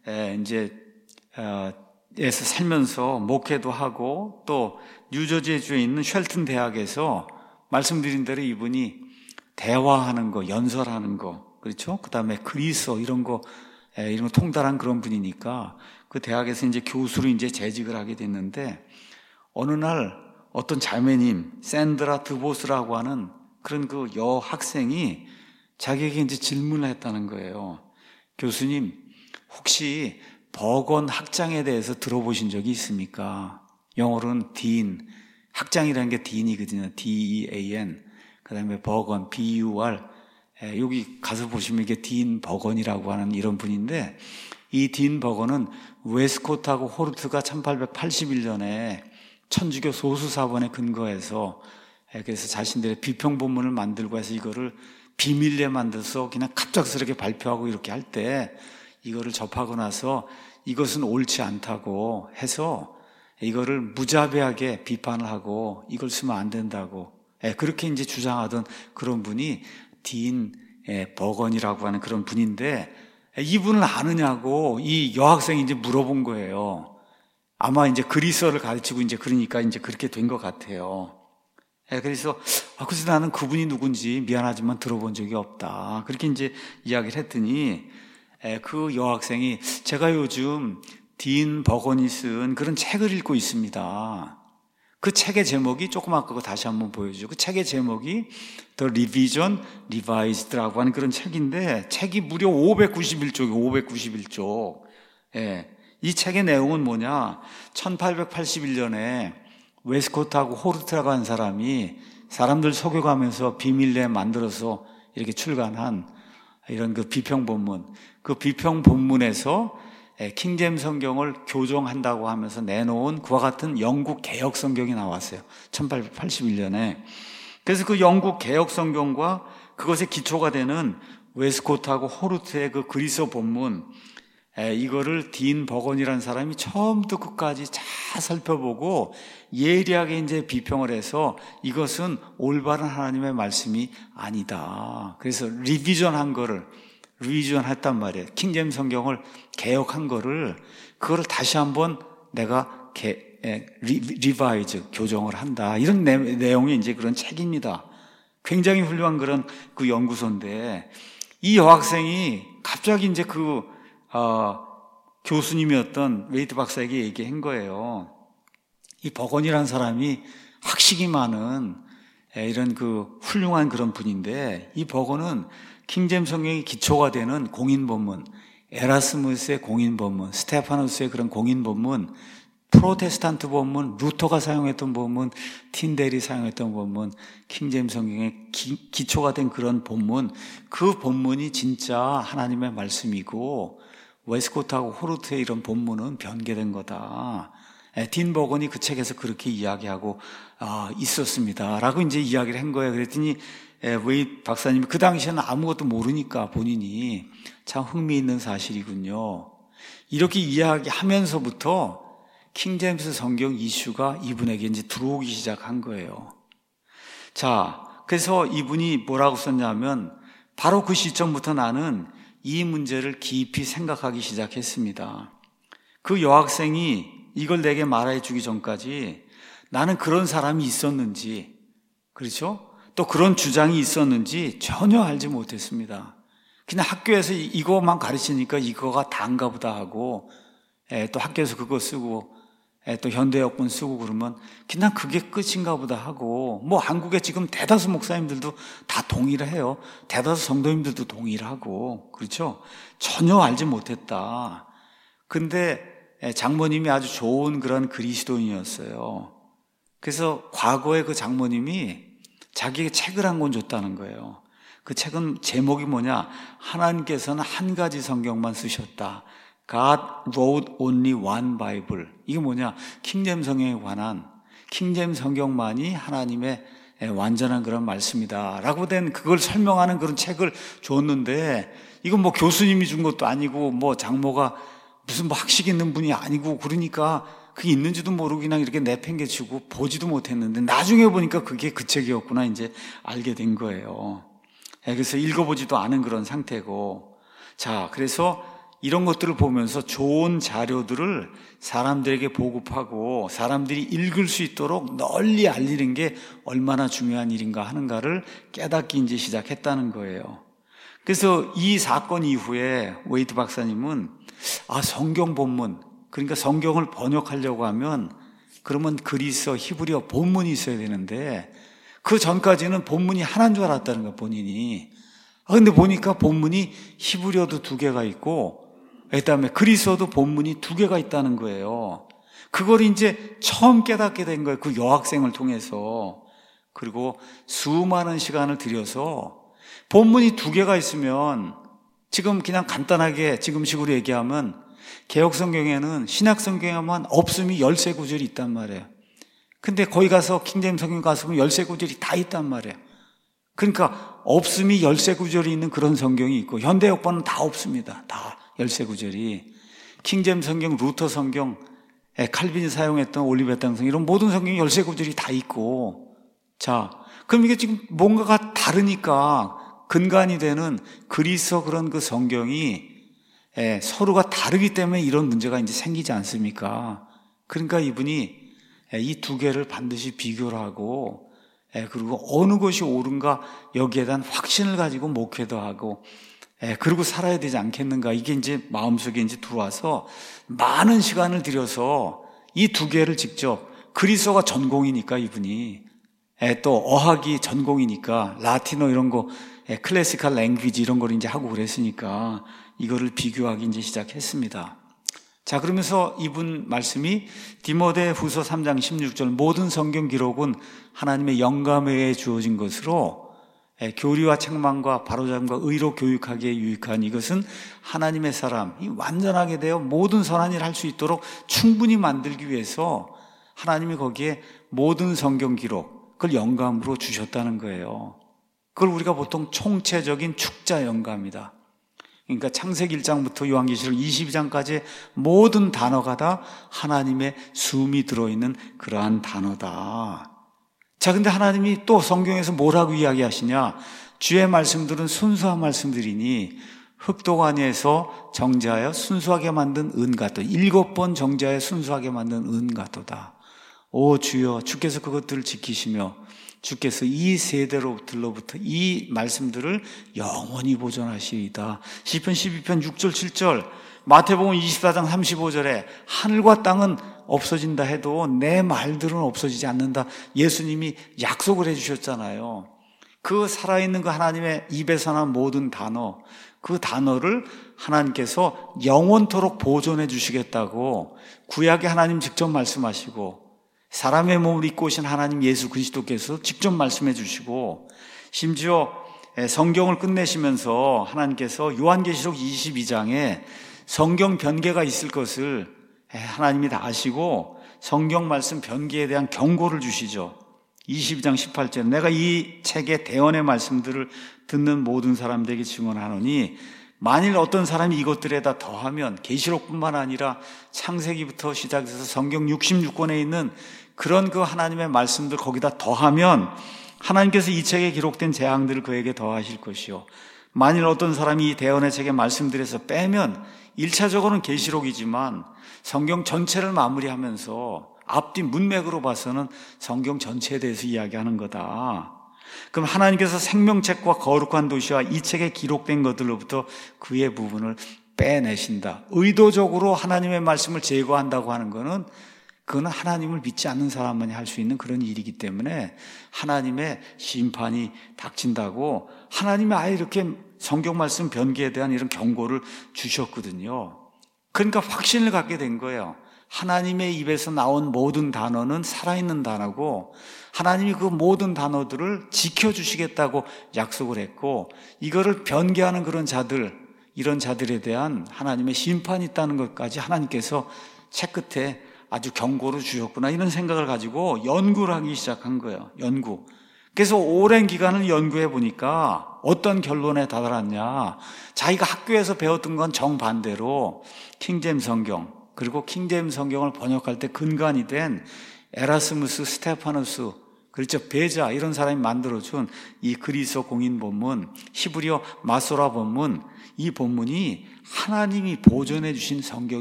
에서 살면서 목회도 하고 또 뉴저지주에 있는 쉘튼 대학에서 말씀드린 대로 이분이 대화하는 거, 연설하는 거 그렇죠? 그 다음에 그리스어 이런 거 통달한 그런 분이니까 그 대학에서 이제 교수로 이제 재직을 하게 됐는데 어느 날 어떤 자매님, 샌드라 드보스라고 하는 그런 그 여학생이 자기에게 이제 질문을 했다는 거예요. 교수님, 혹시 버건 학장에 대해서 들어보신 적이 있습니까? 영어로는 딘, 학장이라는 게 딘이거든요. D-E-A-N. 그 다음에 버건, B-U-R. 여기 가서 보시면 이게 딘 버건이라고 하는 이런 분인데, 이 딘 버건은 웨스코트하고 호르트가 1881년에 천주교 소수사본에 근거해서 그래서 자신들의 비평본문을 만들고 해서 이거를 비밀리에 만들어서 그냥 갑작스럽게 발표하고 이렇게 할 때 이거를 접하고 나서 이것은 옳지 않다고 해서 이거를 무자비하게 비판을 하고 이걸 쓰면 안 된다고 그렇게 이제 주장하던 그런 분이 딘 버건이라고 하는 그런 분인데 이분을 아느냐고 이 여학생이 이제 물어본 거예요. 아마 이제 그리스어를 가르치고 이제 그러니까 이제 그렇게 된 것 같아요. 그래서 그래서 나는 그분이 누군지 미안하지만 들어본 적이 없다. 그렇게 이제 이야기를 했더니 그 여학생이 제가 요즘 딘 버건이 쓴 그런 책을 읽고 있습니다. 그 책의 제목이 조금 아까 거 다시 한번 보여주죠. 그 책의 제목이 The Revision Revised라고 하는 그런 책인데 책이 무려 591쪽이에요. 591쪽. 이 책의 내용은 뭐냐? 1881년에 웨스코트하고 호르트라고 하는 사람이 사람들 속여가면서 비밀리에 만들어서 이렇게 출간한 이런 그 비평본문, 그 비평본문에서 킹제임스 성경을 교정한다고 하면서 내놓은 그와 같은 영국 개혁 성경이 나왔어요. 1881년에. 그래서 그 영국 개혁 성경과 그것의 기초가 되는 웨스코트하고 호르트의 그 그리스어 본문, 이거를 딘 버건이라는 사람이 처음부터 끝까지 잘 살펴보고 예리하게 이제 비평을 해서 이것은 올바른 하나님의 말씀이 아니다. 그래서 리비전 했단 말이에요. 킹제임스 성경을 개혁한 그거를 다시 한번 내가 리바이즈, 교정을 한다. 이런 내용이 이제 그런 책입니다. 굉장히 훌륭한 그런 그 연구소인데 이 여학생이 갑자기 이제 교수님이었던 웨이트 박사에게 얘기한 거예요. 이 버건이라는 사람이 학식이 많은 이런 그 훌륭한 그런 분인데 이 버건은 킹제임스 성경의 기초가 되는 공인본문, 에라스무스의 공인본문, 스테파노스의 그런 공인본문, 프로테스탄트 본문, 루터가 사용했던 본문, 틴델이 사용했던 본문, 킹제임스 성경의 기초가 된 그런 본문, 그 본문이 진짜 하나님의 말씀이고 웨스코트하고 호르트의 이런 본문은 변개된 거다. 딘 버건이 그 책에서 그렇게 이야기하고 있었습니다. 라고 이제 이야기를 한 거예요. 그랬더니 웨이트 박사님이 그 당시에는 아무것도 모르니까 본인이 참 흥미있는 사실이군요. 이렇게 이야기하면서부터 킹제임스 성경 이슈가 이분에게 이제 들어오기 시작한 거예요. 자, 그래서 이분이 뭐라고 썼냐면 바로 그 시점부터 나는 이 문제를 깊이 생각하기 시작했습니다. 그 여학생이 이걸 내게 말해 주기 전까지 나는 그런 사람이 있었는지, 그렇죠? 또 그런 주장이 있었는지 전혀 알지 못했습니다. 그냥 학교에서 이거만 가르치니까 이거가 다인가 보다 하고 또 학교에서 그거 쓰고 또 현대역군 쓰고 그러면 그냥 그게 끝인가 보다 하고 뭐 한국에 지금 대다수 목사님들도 다 동의를 해요. 대다수 성도님들도 동의를 하고 그렇죠? 전혀 알지 못했다. 근데 장모님이 아주 좋은 그런 그리스도인이었어요. 그래서 과거에 그 장모님이 자기에게 책을 한 권 줬다는 거예요. 그 책은 제목이 뭐냐? 하나님께서는 한 가지 성경만 쓰셨다. God wrote only one Bible. 이게 뭐냐? 킹제임스 성경에 관한 킹제임스 성경만이 하나님의 완전한 그런 말씀이다. 라고 된 그걸 설명하는 그런 책을 줬는데 이건 뭐 교수님이 준 것도 아니고 뭐 장모가 무슨 뭐 학식 있는 분이 아니고 그러니까 그게 있는지도 모르고 그냥 이렇게 내팽개치고 보지도 못했는데 나중에 보니까 그게 그 책이었구나 이제 알게 된 거예요. 그래서 읽어보지도 않은 그런 상태고 자, 그래서 이런 것들을 보면서 좋은 자료들을 사람들에게 보급하고 사람들이 읽을 수 있도록 널리 알리는 게 얼마나 중요한 일인가 하는가를 깨닫기 이제 시작했다는 거예요. 그래서 이 사건 이후에 웨이트 박사님은 성경 본문, 그러니까 성경을 번역하려고 하면 그러면 그리스어, 히브리어 본문이 있어야 되는데 그 전까지는 본문이 하나인 줄 알았다는 거야, 본인이. 근데 보니까 본문이 히브리어도 2개가 있고 그다음에 그리스어도 본문이 2개가 있다는 거예요. 그걸 이제 처음 깨닫게 된 거예요. 그 여학생을 통해서. 그리고 수많은 시간을 들여서 본문이 2개가 있으면 지금 그냥 간단하게 지금식으로 얘기하면 개혁성경에는 신약성경에만 없음이 13구절이 있단 말이에요. 근데 거기 가서 킹제임스 성경 가서 보면 13구절이 다 있단 말이에요. 그러니까 없음이 13구절이 있는 그런 성경이 있고 현대역본은 다 없습니다. 다 13구절이. 킹제임스 성경, 루터 성경, 칼빈이 사용했던 올리베탕 성경 이런 모든 성경이 13구절이 다 있고 자, 그럼 이게 지금 뭔가가 다르니까 근간이 되는 그리스어 그런 그 성경이 서로가 다르기 때문에 이런 문제가 이제 생기지 않습니까? 그러니까 이분이 이 2개를 반드시 비교를 하고 그리고 어느 것이 옳은가 여기에 대한 확신을 가지고 목회도 하고 그리고 살아야 되지 않겠는가 이게 이제 마음속에 이제 들어와서 많은 시간을 들여서 이 2개를 직접 그리스어가 전공이니까 이분이 또 어학이 전공이니까 라틴어 이런 거 클래시컬 랭귀지 이런 걸 이제 하고 그랬으니까 이거를 비교하기 이제 시작했습니다. 자, 그러면서 이분 말씀이 디모데 후서 3장 16절 모든 성경 기록은 하나님의 영감에 의해 주어진 것으로 교리와 책망과 바로잡음과 의로 교육하기에 유익한 이것은 하나님의 사람이 완전하게 되어 모든 선한 일을 할 수 있도록 충분히 만들기 위해서 하나님이 거기에 모든 성경 기록 그걸 영감으로 주셨다는 거예요. 그걸 우리가 보통 총체적인 축자 영감이다. 그러니까 창세기 1장부터 요한계시록 22장까지 모든 단어가 다 하나님의 숨이 들어있는 그러한 단어다. 자, 근데 하나님이 또 성경에서 뭐라고 이야기하시냐? 주의 말씀들은 순수한 말씀들이니 흑도가니에서 정죄하여 순수하게 만든 은가도 7번 정죄하여 순수하게 만든 은가도다. 오 주여, 주께서 그것들을 지키시며 주께서 이 세대로부터 이 말씀들을 영원히 보존하시리이다. 시편 12편 6절 7절 마태복음 24장 35절에 하늘과 땅은 없어진다 해도 내 말들은 없어지지 않는다. 예수님이 약속을 해주셨잖아요. 그 살아있는 그 하나님의 입에서 난 모든 단어, 그 단어를 하나님께서 영원토록 보존해 주시겠다고 구약에 하나님 직접 말씀하시고 사람의 몸을 입고 오신 하나님 예수 그리스도께서 직접 말씀해 주시고 심지어 성경을 끝내시면서 하나님께서 요한계시록 22장에 성경 변개가 있을 것을 하나님이 다 아시고 성경 말씀 변개에 대한 경고를 주시죠. 22장 18절 내가 이 책의 대언의 말씀들을 듣는 모든 사람들에게 증언하노니 만일 어떤 사람이 이것들에다 더하면 계시록뿐만 아니라 창세기부터 시작해서 성경 66권에 있는 그런 그 하나님의 말씀들 거기다 더하면 하나님께서 이 책에 기록된 재앙들을 그에게 더하실 것이요 만일 어떤 사람이 이 대언의 책의 말씀들에서 빼면 1차적으로는 계시록이지만 성경 전체를 마무리하면서 앞뒤 문맥으로 봐서는 성경 전체에 대해서 이야기하는 거다. 그럼 하나님께서 생명책과 거룩한 도시와 이 책에 기록된 것들로부터 그의 부분을 빼내신다. 의도적으로 하나님의 말씀을 제거한다고 하는 것은 그건 하나님을 믿지 않는 사람만이 할 수 있는 그런 일이기 때문에 하나님의 심판이 닥친다고 하나님이 아예 이렇게 성경 말씀 변개에 대한 이런 경고를 주셨거든요. 그러니까 확신을 갖게 된 거예요. 하나님의 입에서 나온 모든 단어는 살아있는 단어고 하나님이 그 모든 단어들을 지켜주시겠다고 약속을 했고 이거를 변개하는 그런 자들, 이런 자들에 대한 하나님의 심판이 있다는 것까지 하나님께서 책 끝에 아주 경고를 주셨구나 이런 생각을 가지고 연구를 하기 시작한 거예요. 연구. 그래서 오랜 기간을 연구해 보니까 어떤 결론에 다다랐냐. 자기가 학교에서 배웠던 건 정반대로 킹제임스 성경 그리고 킹제임스 성경을 번역할 때 근간이 된 에라스무스, 스테파누스, 그렇죠, 베자 이런 사람이 만들어준 이 그리스어 공인 본문, 히브리어 마소라 본문, 이 본문이 하나님이 보존해 주신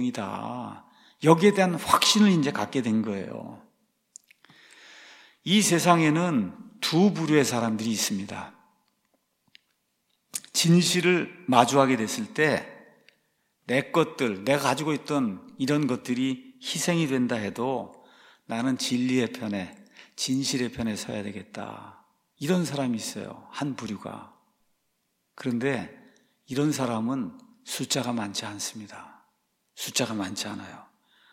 성경이다. 여기에 대한 확신을 이제 갖게 된 거예요. 이 세상에는 두 부류의 사람들이 있습니다. 진실을 마주하게 됐을 때 내 것들, 내가 가지고 있던 이런 것들이 희생이 된다 해도 나는 진리의 편에, 진실의 편에 서야 되겠다. 이런 사람이 있어요. 한 부류가. 그런데 이런 사람은 숫자가 많지 않습니다. 숫자가 많지 않아요.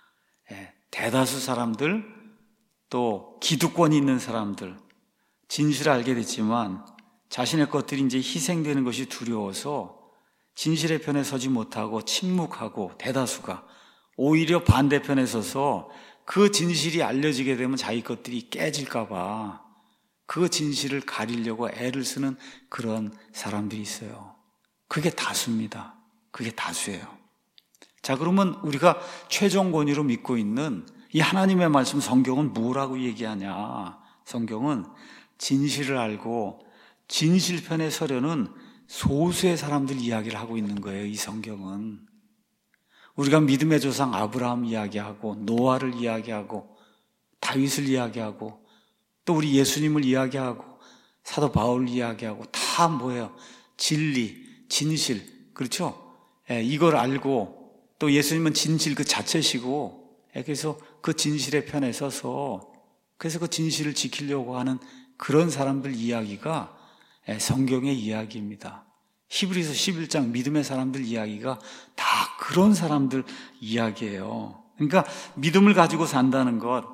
대다수 사람들, 또 기득권이 있는 사람들, 진실을 알게 됐지만 자신의 것들이 이제 희생되는 것이 두려워서 진실의 편에 서지 못하고 침묵하고, 대다수가 오히려 반대편에 서서 그 진실이 알려지게 되면 자기 것들이 깨질까 봐 그 진실을 가리려고 애를 쓰는 그런 사람들이 있어요. 그게 다수입니다. 그게 다수예요. 자, 그러면 우리가 최종 권위로 믿고 있는 이 하나님의 말씀 성경은 뭐라고 얘기하냐? 성경은 진실을 알고 진실 편에 서려는 소수의 사람들 이야기를 하고 있는 거예요. 이 성경은. 우리가 믿음의 조상 아브라함 이야기하고, 노아를 이야기하고, 다윗을 이야기하고, 또 우리 예수님을 이야기하고, 사도 바울을 이야기하고, 다 뭐예요? 진리, 진실, 그렇죠? 이걸 알고, 또 예수님은 진실 그 자체시고, 그래서 그 진실의 편에 서서, 그래서 그 진실을 지키려고 하는 그런 사람들 이야기가 성경의 이야기입니다. 히브리서 11장 믿음의 사람들 이야기가 다 그런 사람들 이야기예요. 그러니까 믿음을 가지고 산다는 것,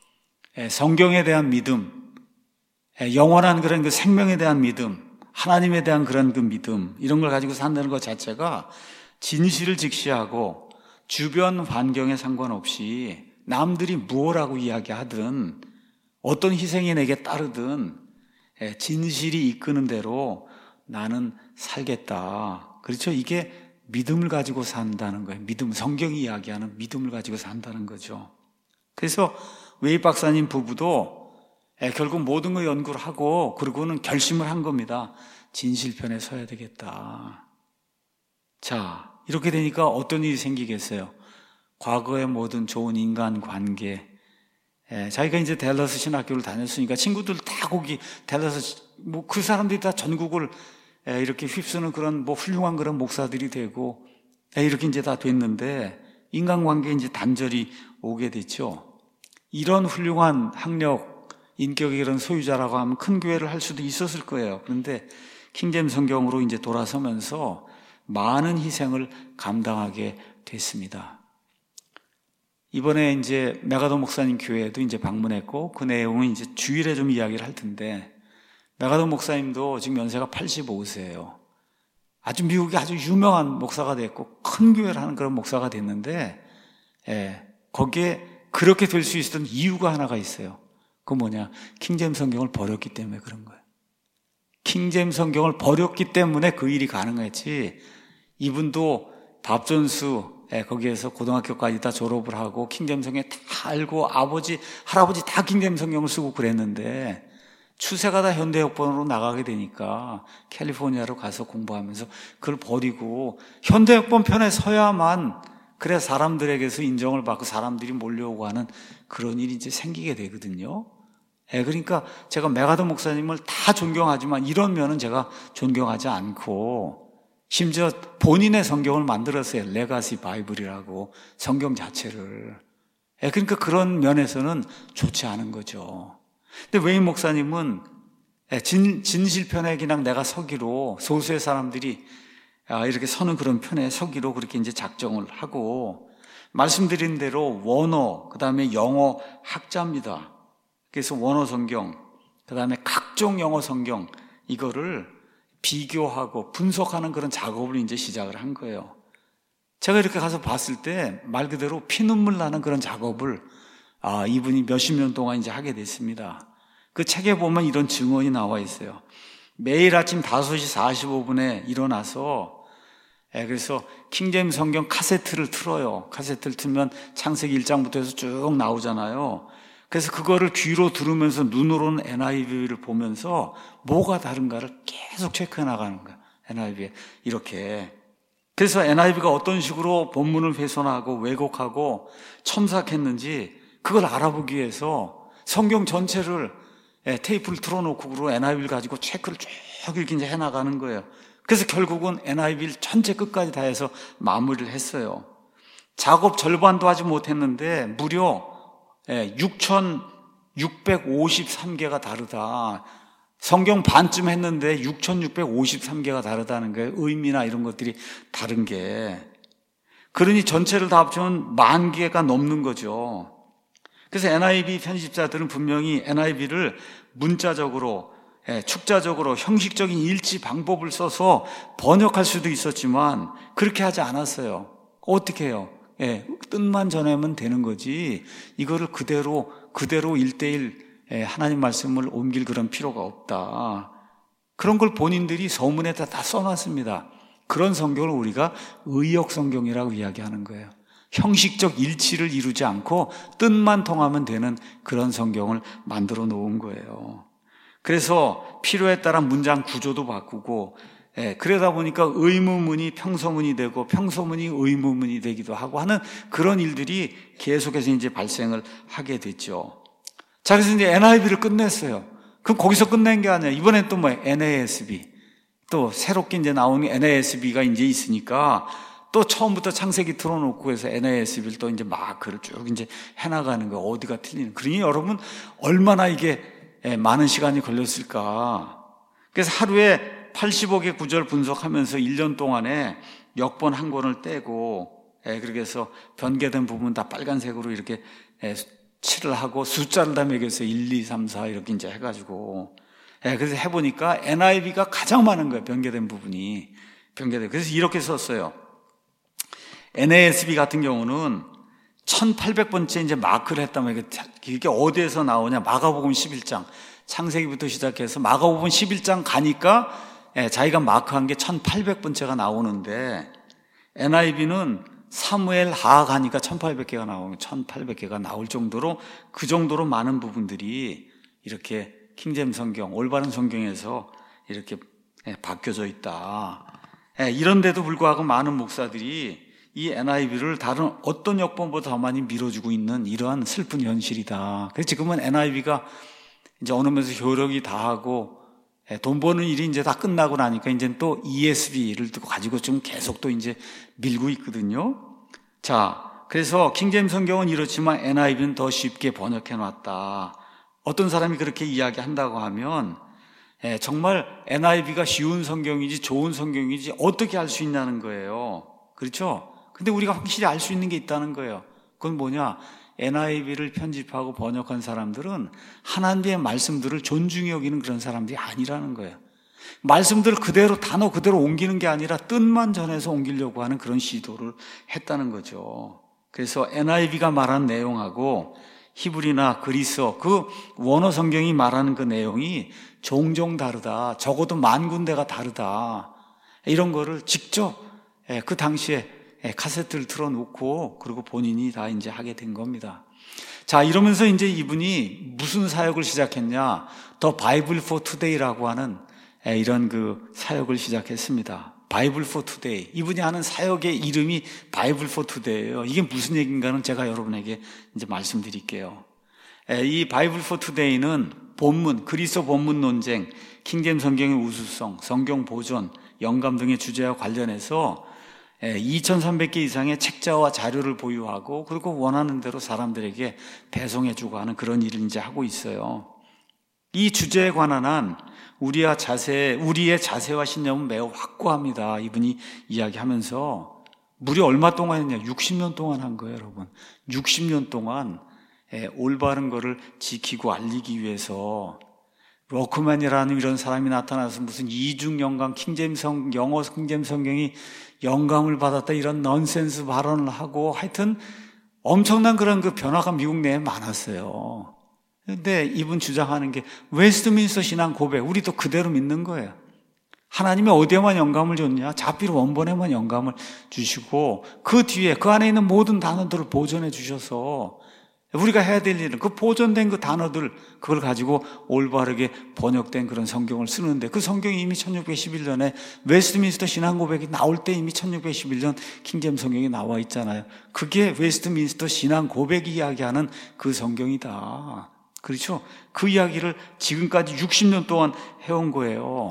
성경에 대한 믿음, 영원한 그런 그 생명에 대한 믿음, 하나님에 대한 그런 그 믿음, 이런 걸 가지고 산다는 것 자체가 진실을 직시하고 주변 환경에 상관없이 남들이 무엇라고 이야기하든 어떤 희생이 내게 따르든 진실이 이끄는 대로 나는 살겠다. 그렇죠? 이게 믿음을 가지고 산다는 거예요. 믿음, 성경이 이야기하는 믿음을 가지고 산다는 거죠. 그래서 웨이 박사님 부부도 결국 모든 걸 연구를 하고 그러고는 결심을 한 겁니다. 진실편에 서야 되겠다. 자, 이렇게 되니까 어떤 일이 생기겠어요? 과거의 모든 좋은 인간관계, 자기가 이제 댈러스 신학교를 다녔으니까 친구들 다 거기 댈러스, 뭐 그 사람들이 다 전국을 이렇게 휩쓰는 그런 뭐 훌륭한 그런 목사들이 되고 이렇게 이제 다 됐는데 인간관계에 이제 단절이 오게 됐죠. 이런 훌륭한 학력, 인격의 이런 소유자라고 하면 큰 교회를 할 수도 있었을 거예요. 그런데 킹제임스 성경으로 이제 돌아서면서 많은 희생을 감당하게 됐습니다. 이번에 이제 메가더 목사님 교회에도 이제 방문했고 그 내용은 이제 주일에 좀 이야기를 할 텐데 메가더 목사님도 지금 연세가 85세예요. 아주 미국에 아주 유명한 목사가 됐고 큰 교회를 하는 그런 목사가 됐는데 거기에 그렇게 될 수 있었던 이유가 하나가 있어요. 그건 뭐냐? 킹제임스 성경을 버렸기 때문에 그런 거예요. 킹제임스 성경을 버렸기 때문에 그 일이 가능했지. 이분도 밥존수 거기에서 고등학교까지 다 졸업을 하고 킹제임스 성경 다 알고 아버지, 할아버지 다 킹제임스 성경을 쓰고 그랬는데 추세가 다 현대역본으로 나가게 되니까 캘리포니아로 가서 공부하면서 그걸 버리고 현대역본 편에 서야만 그래야 사람들에게서 인정을 받고 사람들이 몰려오고 하는 그런 일이 이제 생기게 되거든요. 그러니까 제가 메가더 목사님을 다 존경하지만 이런 면은 제가 존경하지 않고 심지어 본인의 성경을 만들었어요. 레가시 바이블이라고 성경 자체를. 그러니까 그런 면에서는 좋지 않은 거죠. 근데 웨인 목사님은 진실편에 그냥 내가 서기로 소수의 사람들이 이렇게 서는 그런 편에 서기로 그렇게 이제 작정을 하고 말씀드린 대로 원어, 그 다음에 영어 학자입니다. 그래서 원어 성경, 그 다음에 각종 영어 성경 이거를 비교하고 분석하는 그런 작업을 이제 시작을 한 거예요. 제가 이렇게 가서 봤을 때 말 그대로 피눈물 나는 그런 작업을 이분이 몇십 년 동안 이제 하게 됐습니다. 그 책에 보면 이런 증언이 나와 있어요. 매일 아침 5시 45분에 일어나서 그래서 킹제임스 성경 카세트를 틀어요. 카세트를 틀면 창세기 1장부터 해서 쭉 나오잖아요. 그래서 그거를 귀로 들으면서 눈으로는 NIV를 보면서 뭐가 다른가를 계속 체크해 나가는 거야. NIV에 이렇게. 그래서 NIV가 어떤 식으로 본문을 훼손하고 왜곡하고 첨삭했는지 그걸 알아보기 위해서 성경 전체를 테이프를 틀어놓고 그리고 NIV를 가지고 체크를 쭉 이렇게 이제 해나가는 거예요. 그래서 결국은 NIV를 전체 끝까지 다 해서 마무리를 했어요. 작업 절반도 하지 못했는데 무려 6,653개가 다르다. 성경 반쯤 했는데 6,653개가 다르다는 거예요. 의미나 이런 것들이 다른 게. 그러니 전체를 다 합치면 10,000개가 넘는 거죠. 그래서 NIV 편집자들은 분명히 NIV를 문자적으로, 축자적으로 형식적인 일치 방법을 써서 번역할 수도 있었지만 그렇게 하지 않았어요. 어떻게 해요? 뜻만 전하면 되는 거지 이거를 그대로 1:1 하나님 말씀을 옮길 그런 필요가 없다. 그런 걸 본인들이 서문에다 다 써놨습니다. 그런 성경을 우리가 의역 성경이라고 이야기하는 거예요. 형식적 일치를 이루지 않고 뜻만 통하면 되는 그런 성경을 만들어 놓은 거예요. 그래서 필요에 따라 문장 구조도 바꾸고, 그러다 보니까 의문문이 평서문이 되고 평서문이 의문문이 되기도 하고 하는 그런 일들이 계속해서 이제 발생을 하게 됐죠. 자, 그래서 이제 NIV를 끝냈어요. 그럼 거기서 끝낸 게 아니라 이번엔 또 NASB. 또 새롭게 이제 나오는 NASB가 이제 있으니까 또 처음부터 창세기 틀어놓고 해서 NASB를 또 이제 마크를 쭉 이제 해나가는 거예요. 어디가 틀리는. 그러니 여러분, 얼마나 이게 많은 시간이 걸렸을까. 그래서 하루에 85개 구절 분석하면서 1년 동안에 역번 한 권을 떼고, 그렇게 해서 변개된 부분 다 빨간색으로 이렇게 칠을 하고 숫자를 다 매겼어요. 1, 2, 3, 4 이렇게 이제 해가지고. 그래서 해보니까 NIV가 가장 많은 거예요. 변개된 부분이. 그래서 이렇게 썼어요. NASB 같은 경우는 1800번째 이제 마크를 했다면 이게 어디에서 나오냐. 마가복음 11장. 창세기부터 시작해서 마가복음 11장 가니까 자기가 마크한 게 1800번째가 나오는데 NIV는 사무엘 하 가니까 1800개가 나오면 1800개가 나올 정도로 그 정도로 많은 부분들이 이렇게 킹제임 성경, 올바른 성경에서 이렇게 바뀌어져 있다. 이런데도 불구하고 많은 목사들이 이 NIV를 다른 어떤 역본보다 더 많이 밀어주고 있는 이러한 슬픈 현실이다. 그래서 지금은 NIV가 이제 어느 면에서 효력이 다하고 돈 버는 일이 이제 다 끝나고 나니까 이제 또 ESV를 가지고 좀 계속 또 이제 밀고 있거든요. 자, 그래서 킹제임 성경은 이렇지만 NIV는 더 쉽게 번역해 놨다. 어떤 사람이 그렇게 이야기한다고 하면 정말 NIV가 쉬운 성경이지 좋은 성경이지 어떻게 알 수 있냐는 거예요. 그렇죠? 근데 우리가 확실히 알 수 있는 게 있다는 거예요. 그건 뭐냐? NIV를 편집하고 번역한 사람들은 하나님의 말씀들을 존중히 여기는 그런 사람들이 아니라는 거예요. 말씀들을 그대로 단어 그대로 옮기는 게 아니라 뜻만 전해서 옮기려고 하는 그런 시도를 했다는 거죠. 그래서 NIV가 말한 내용하고 히브리나 그리스어 그 원어 성경이 말하는 그 내용이 종종 다르다. 적어도 10,000군데가 다르다. 이런 거를 직접 그 당시에 카세트를 틀어놓고 그리고 본인이 다 이제 하게 된 겁니다. 자, 이러면서 이제 이분이 무슨 사역을 시작했냐? 더 바이블 포 투데이라고 하는 이런 그 사역을 시작했습니다. 바이블 포 투데이. 이분이 하는 사역의 이름이 바이블 포 투데이예요. 이게 무슨 얘기인가는 제가 여러분에게 이제 말씀드릴게요. 이 바이블 포 투데이는 본문, 그리스도 본문 논쟁, 킹제임 성경의 우수성, 성경 보존, 영감 등의 주제와 관련해서 2,300개 이상의 책자와 자료를 보유하고 그리고 원하는 대로 사람들에게 배송해주고 하는 그런 일을 이제 하고 있어요. 이 주제에 관한 한 우리의 자세와 신념은 매우 확고합니다. 이분이 이야기하면서 무려 얼마 동안 했냐? 60년 동안 한 거예요, 여러분. 60년 동안 올바른 거를 지키고 알리기 위해서 워크맨이라는 이런 사람이 나타나서 무슨 이중 영감, 영어 킹제임 성경이 영감을 받았다 이런 넌센스 발언을 하고 하여튼 엄청난 그런 그 변화가 미국 내에 많았어요. 근데 이분 주장하는 게 웨스트민스터 신앙 고백, 우리도 그대로 믿는 거예요. 하나님이 어디에만 영감을 줬냐? 자필 원본에만 영감을 주시고 그 뒤에 그 안에 있는 모든 단어들을 보존해 주셔서 우리가 해야 될 일은 그 보존된 그 단어들 그걸 가지고 올바르게 번역된 그런 성경을 쓰는데 그 성경이 이미 1611년에 웨스트민스터 신앙 고백이 나올 때 이미 1611년 킹제임 성경이 나와 있잖아요. 그게 웨스트민스터 신앙 고백이 이야기하는 그 성경이다. 그렇죠? 그 이야기를 지금까지 60년 동안 해온 거예요.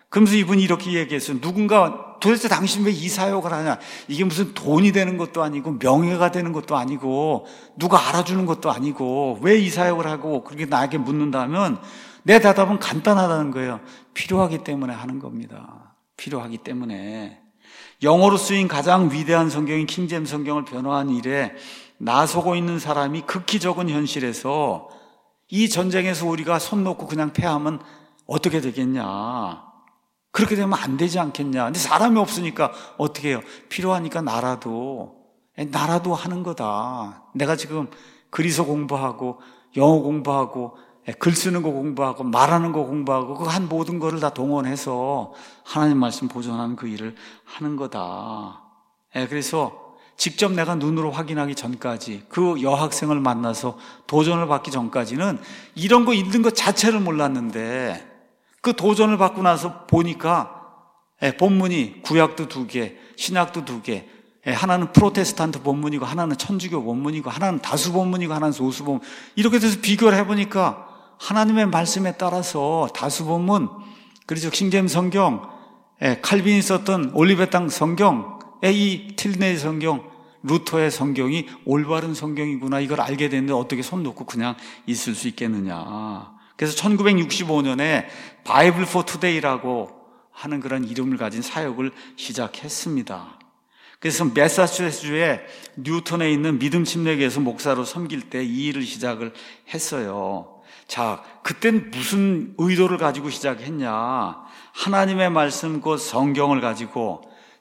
그러면서 이분이 이렇게 얘기했어요. 누군가 도대체 당신 왜 이 사역을 하냐? 이게 무슨 돈이 되는 것도 아니고 명예가 되는 것도 아니고 누가 알아주는 것도 아니고 왜 이 사역을 하고 그렇게 나에게 묻는다면 내 대답은 간단하다는 거예요. 필요하기 때문에 하는 겁니다. 필요하기 때문에. 영어로 쓰인 가장 위대한 성경인 킹제임스 성경을 변호한 일에 나서고 있는 사람이 극히 적은 현실에서 이 전쟁에서 우리가 손 놓고 그냥 패하면 어떻게 되겠냐? 그렇게 되면 안 되지 않겠냐? 근데 사람이 없으니까 어떻게 해요? 필요하니까 나라도 하는 거다. 내가 지금 그리스 공부하고 영어 공부하고 글 쓰는 거 공부하고 말하는 거 공부하고 그 한 모든 거를 다 동원해서 하나님 말씀 보존하는 그 일을 하는 거다. 그래서 직접 내가 눈으로 확인하기 전까지 그 여학생을 만나서 도전을 받기 전까지는 이런 거 읽는 것 자체를 몰랐는데 그 도전을 받고 나서 보니까 본문이 구약도 2개, 신약도 2개, 하나는 프로테스탄트 본문이고 하나는 천주교 본문이고 하나는 다수 본문이고 하나는 소수 본문, 이렇게 돼서 비교를 해보니까 하나님의 말씀에 따라서 다수 본문, 그렇죠, 킹제임스 성경, 칼빈이 썼던 올리베 땅 성경, 이 틸네의 성경, 루터의 성경이 올바른 성경이구나, 이걸 알게 됐는데 어떻게 손 놓고 그냥 있을 수 있겠느냐. 그래서 1965년에 바이블 포 투데이라고 하는 그런 이름을 가진 사역을 시작했습니다. 그래서 매사추세츠주의 뉴턴에 있는 믿음 침례교에서 목사로 섬길 때 이 일을 시작을 했어요. 자, 그땐 무슨 의도를 가지고 시작했냐? 하나님의 말씀 곧 성경을 가지고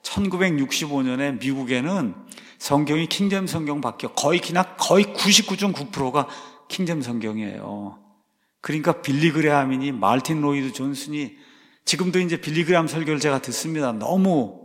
1965년에 미국에는 성경이 킹제임스 성경밖에 거의 99.9%가 킹제임스 성경이에요. 그러니까 빌리 그레함이니 마르틴 로이드 존슨이, 지금도 이제 빌리 그레함 설교를 제가 듣습니다. 너무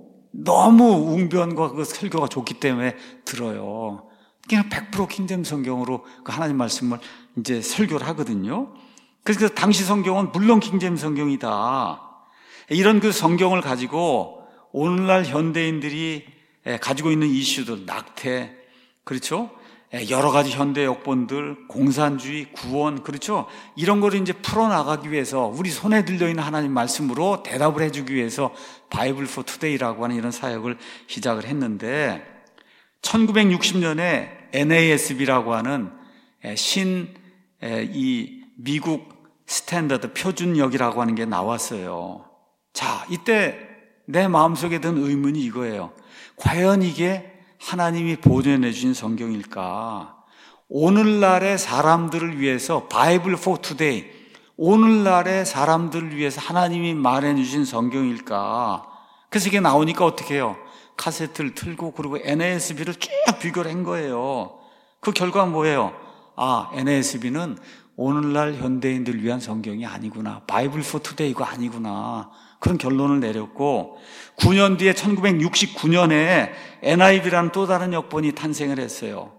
웅변과 그 설교가 좋기 때문에 들어요. 그냥 100% 킹제임스 성경으로 그 하나님 말씀을 이제 설교를 하거든요. 그래서 당시 성경은 물론 킹제임스 성경이다. 이런 그 성경을 가지고 오늘날 현대인들이 가지고 있는 이슈들, 낙태, 그렇죠? 여러 가지 현대 역본들, 공산주의, 구원, 그렇죠? 이런 거를 이제 풀어나가기 위해서 우리 손에 들려있는 하나님 말씀으로 대답을 해주기 위해서 바이블 포 투데이라고 하는 이런 사역을 시작을 했는데 1960년에 NASB라고 하는 이 미국 스탠더드 표준역이라고 하는 게 나왔어요. 자, 이때 내 마음속에 든 의문이 이거예요. 과연 이게 하나님이 보존해 주신 성경일까? 오늘날의 사람들을 위해서 바이블 포 투데이, 오늘날의 사람들을 위해서 하나님이 말해 주신 성경일까? 그래서 이게 나오니까 어떻게 해요? 카세트를 틀고 그리고 NASB를 쭉 비교를 한 거예요. 그 결과는 뭐예요? NASB는 오늘날 현대인들을 위한 성경이 아니구나, 바이블 포 투데이가 아니구나, 그런 결론을 내렸고 9년 뒤에 1969년에 NIV라는 또 다른 역본이 탄생을 했어요.